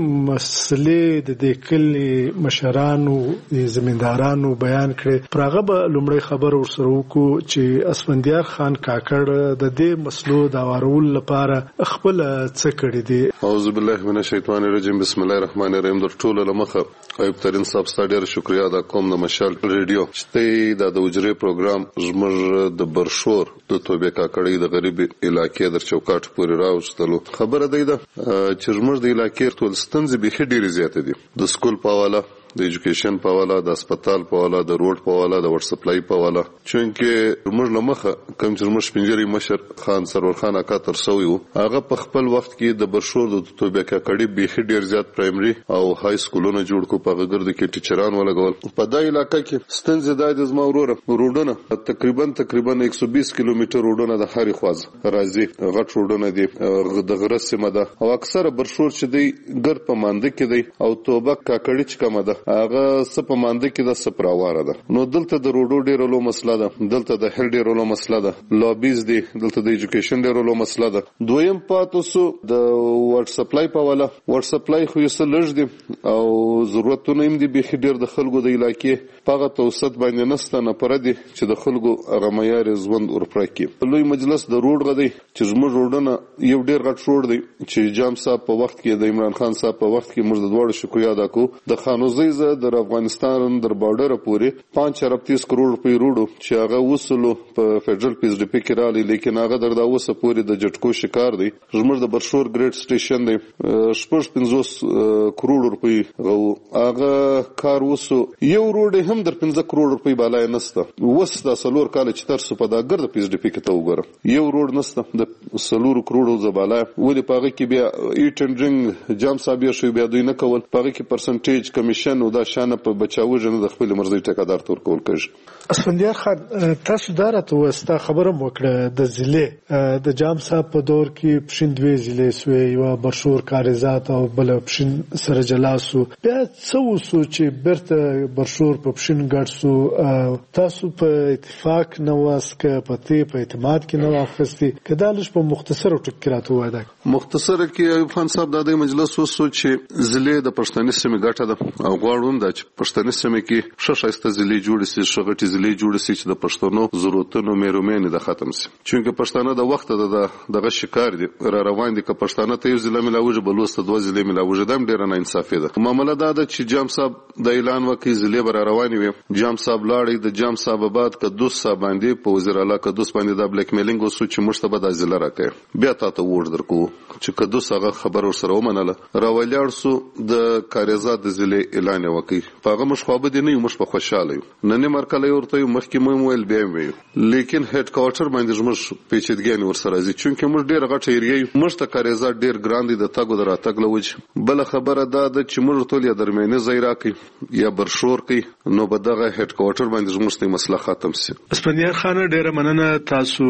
مسلې د دې کلی مشرانو زمیندارانو بیان کړي، پرغه به لومړی خبر ورسره وکړو چې اسفندیار خان کاکړ د دې مسلو د وارول لپاره خپل څه کړی دی. اعوذ بالله من الشیطان الرجیم، بسم الله الرحمن الرحیم. در ټولو لمخه ایوب ترین صاحب ستاسو ډیر شکریا ادا کوم د مشال ریډیو چې د وجري پروګرام زموږ د برشور د توبه کاکړی د غریب علاقې در چوکاټ پورې راوستلو. خبره دی دا چې زموږ د علاقې ټول ستونزې به ډیر زیات دي، د سکول په حواله، د ایجوکیشن په حواله، د هسپتال په حواله، د روډ په حواله، د وټ سپلای په حواله. چونکه موږ لمخه کوم چې موږ پنځري مشر خان سرور خان اکا تر سوی وو، هغه په خپل وخت کې د برشور د توبه کاکړی به ډیر زیات پرایمري او های سکولونه جوړ کو، په غږر د کې ټیچران ولګول. په دای علاقې کې ستنځ د زما وروره روډونه تقریبا 120 کیلومتر روډونه د هاري خواز راځي، غټ روډونه دي، د غرس سیمه ده، او اکثره برشور چې دی ګر په مانده کې دی، او توبه کاکړی چې کومه ده هغه سپ مانده کې د سپراواره ده. نو دلته د روډو ډیره لو مسله ده، دلته د هل ډیره لو مسله ده، لابیز دي، دلته د ایجوکیشن ډیره لو مسله ده. دویم پاتوسو د واټ سپلای په والا واټ سپلای خو یې لږ دي او ضرورتونه هم دي به ډیر د خلکو د علاقې پاغه توسط باندې نسته نه پر دي چې د خلکو هغه معیار ژوند ورپرکی. لوی مجلس د روډ غدي چې زموږ روډونه یو ډیر غټ روډ دی چې جام صاحب په وخت کې د عمران خان صاحب په وخت کې موږ د دوړو شکریا ادا کوو. د خانوزیزه د افغانستان در بارډر پورې 5.38 کروڑ روپۍ روډو چې هغه وصلو په فدرال پیس ډي پی کې رالی، لیکن هغه در دا اوسه پورې د جټکو شکار دی. زموږ د برشور ګریډ سټیشن دی 50 کروڑ روپۍ هغه کار وسو. یو روډ هم در 15 کروڑ روپۍ بالای نسته. وس د سلور کال چې تر څو په دا ګرد پیس ډي پی کې ته وګوره یو روډ نسته د سلور کروڑ زباله. ولې پاغه کې بیا ایټ اند ډرینګ جام صاحب شو بیا دوی نه کول، پاغه کې پرسنټیج کمیشن او دا شانه په بچاو جن د خپل مرزي ټیکادار تور کول کوي. اسفندیار خان تاسو دارته وستا خبره وکړه د ضلع د جام صاحب په دور کې پښیندوي ضلع سوی یو برشور کاریزات او بل پښین سره جلاسو بیا څو سو چې برته برشور په پښین ګډسو تاسو په اتفاق نو واسکه پته په اعتماد کې نو واخستي کدالش په مختصر ټکرات واده مختصر کې ایوب خان صاحب د مجلس وسو چې ضلع د پښتني سیمه ګټه ده او غواړم د پښتني سیمه کې شښایسته ضلع جوړ شي، شغټي ضلع جوړ شي چې د پښتنو ضرورتونو مېرومېنه د ختم شي. چونکه پښتانه د وخت دغه شکار دي را روان دي که پښتانه ته یو ضلع ملاوي بلوست دوه ضلع ملاوي دم ډیر نه انصافي ده. معاملې دا ده چې جام صاحب د اعلان وکي ضلع بر رواني وي، جام صاحب لاړی د جام صاحب بعد که دوس صاحب باندې په وزیر اعلی که دوس باندې د بلیک میلینګ وسو چې مشتبه د ضلع راکې بیا تاسو ور درکو چې که دوس هغه خبر ور سره ومنله راولیار سو د کاریزات د ضلع اعلان وکي. هغه مشخوابه دي نه مش په خوشاله نه نه مرکله ورته مخکې مو ویل بیا وی، لیکن هډ کوارټر باندې موږ پیچیدګي ور سره راځي چونکه موږ ډیر غټ ایریه موږ ته کاریزات ډیر ګراند دي د تاګو دراتګ لوج. بل خبره دا ده چې موږ ټول یا درمنه زیرا کوي یا برشور کوي نو به دغه هډ کوارټر باندې موږ ته مسله ختم شي. اسپانیار خان ډیر مننه تاسو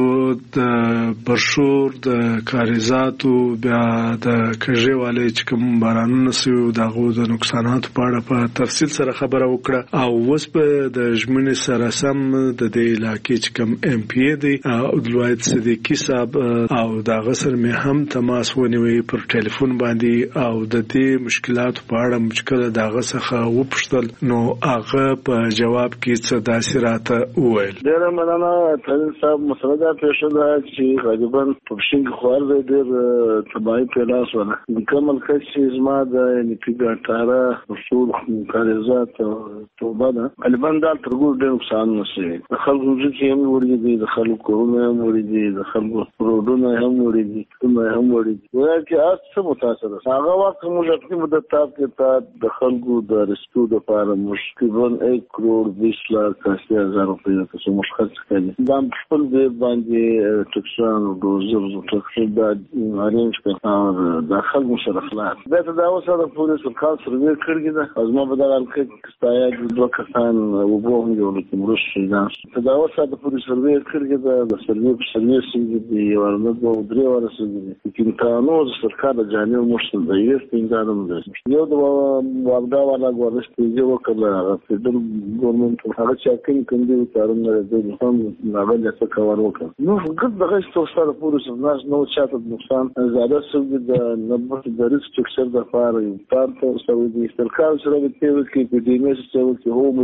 د برشور د کاریزاتو بیا د کژوالي چې کوم بارانونه سو دغه د نقصانات په اړه په تفصیل سره خبره وکړه او اوس په د ژمنې سره سم د دې علاقې چې کوم ام پی ای دی او دلوایت صدیقی صاحب او دا غسر مې هم تماس ونیوي پر ټلیفون باندې او د دې مشکلات په اړه مشکل دا غسخه وپښتل نو هغه په جواب کې څه داسې راته وویل. ډیر مننه تل صاحب مسله دا پیښه ده چې غالبا په پښین خور د ډیر تبعی پیدا شوه کومل چې زما د نپیګاټاره اصول کاریزات توبه ده غالبا دا ترګور ډیر نقصان نشي. د خلکو ځکه هم وړي دي، د خلکو کورونه هم وړي دي، د خلکو روډونه هم وړي دي، کومه هم وړي دي. وایي چې اڅه متاثر هغه وخت موږ په مدت کې د خلکو د رسټو د لپاره مشکلون 1 کروڑ 20 لک 80,000 روپۍ ته موږ خرڅ کړي. دا خپل دی باندې ټکسان او دوزر ټکسي د ارینج کړه د خلکو سره خلاص. دا د اوسه د پولیس کال سروې کړی دا ازما په دغه کې کستایا د دوه کسان وبوم یو لکه مرشد دا د اوسه د پولیس سروې کړی دا د سروې په سروې سیږي دی ورنه د درې ورسېږي لیکن قانون سرکار د جانب مرشد دی استندادم دی یو د واګدا والا ګورستي یو کله فدرال ګورنمنت هغه چې کوم کارونه د هم ناغه څه کار وکړ نو ګد دغه څه د پولیس نو چاته نقصان زیاده سوي د نبض د ریسک چکسر د فار یو تاسو سوي د سرکار سره د تیو کې په دې مې څه چې هو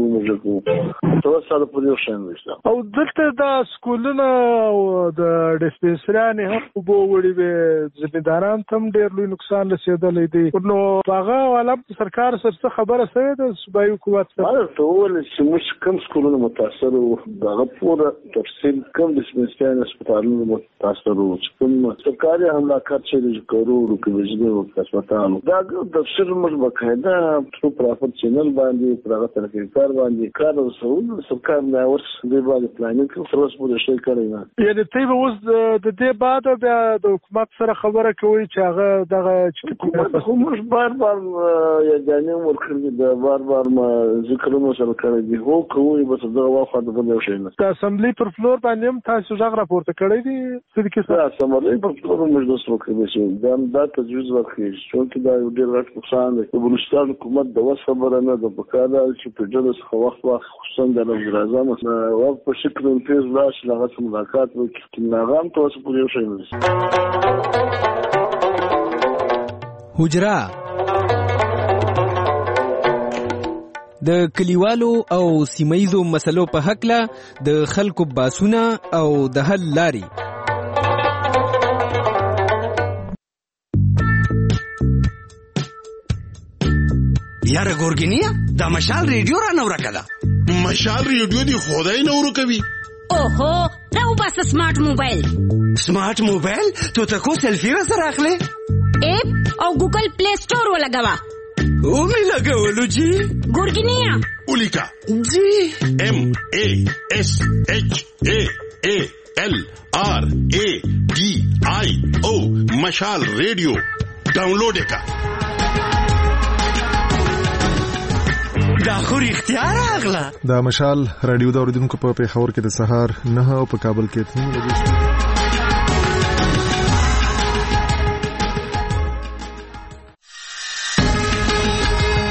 موږ توسره پولیسان وشته او دلته د سکولونو او د ډیسپنسرانه هم بو وړي به ځمیداران تم ډېر لوی نقصان رسیدلې دي نو هغه والا سرکار سره خبره سوي د صوبایي حکومت سره ټول چې موږ کوم سکولونو متاثر او دغه پوره تفصیل کوم ډیسپنسرانه هسپتالونو متاثر او کوم سرکاري حملات چې کروڑو کې وجدي او هسپتالونو دا د شر موږ بقاعده ټرو پرافټ چینل باندې پرغه ترکار باندې کار وسول سرکار نه ورس دی باندې پلانینګ کوي تر اوسه پورې شي کوي نه یعنی ته به اوس د دې بعد بیا د حکومت سره خبره کوي چې هغه دغه حکومت موږ بار یا جانب ورکړي د بار ما ذکرونه سره کوي دی هو کوي بس دا واخه د بل شي نه د اسمبلی پر فلور باندې هم تاسو ځغ راپورته کړی دی چې کیسه اسمبلی پر فلور موږ د سره کوي چې دا تجویز ورکړي چې دا یو ډیر غټ نقصان دی د بلوچستان حکومت حکومت د وس خبره نه د پکاره چې په ډېر څه وخت خصوصا د وزیر اعظم او په شکل انفیز لاش لغه ملاقات وکړي ناغام تاسو پورې یو شی نه حجرا د کلیوالو او سیمایزو مسلو په حق له د خلکو باسونه او د حل لاري یاره ګورګینیا دا مشال ریډیو را نو راکړه مشال ریډیو دی خدای نو ورکوي اوهو راو بس سمارټ موبایل ته کو سیلفي سره اخلي اپ او ګوګل پلی سٹور ولګوا او می لګولو جی ګورګینیا ولیکا جی ام ا اس اچ ا ا ال ار ا ډي اي او مشال ریډیو ډاونلوډ کا دا خو اختیار اغلا دا مشال رادیو د اوریدونکو په پیښور کې د سهار 9 او په کابل کې 3 بجې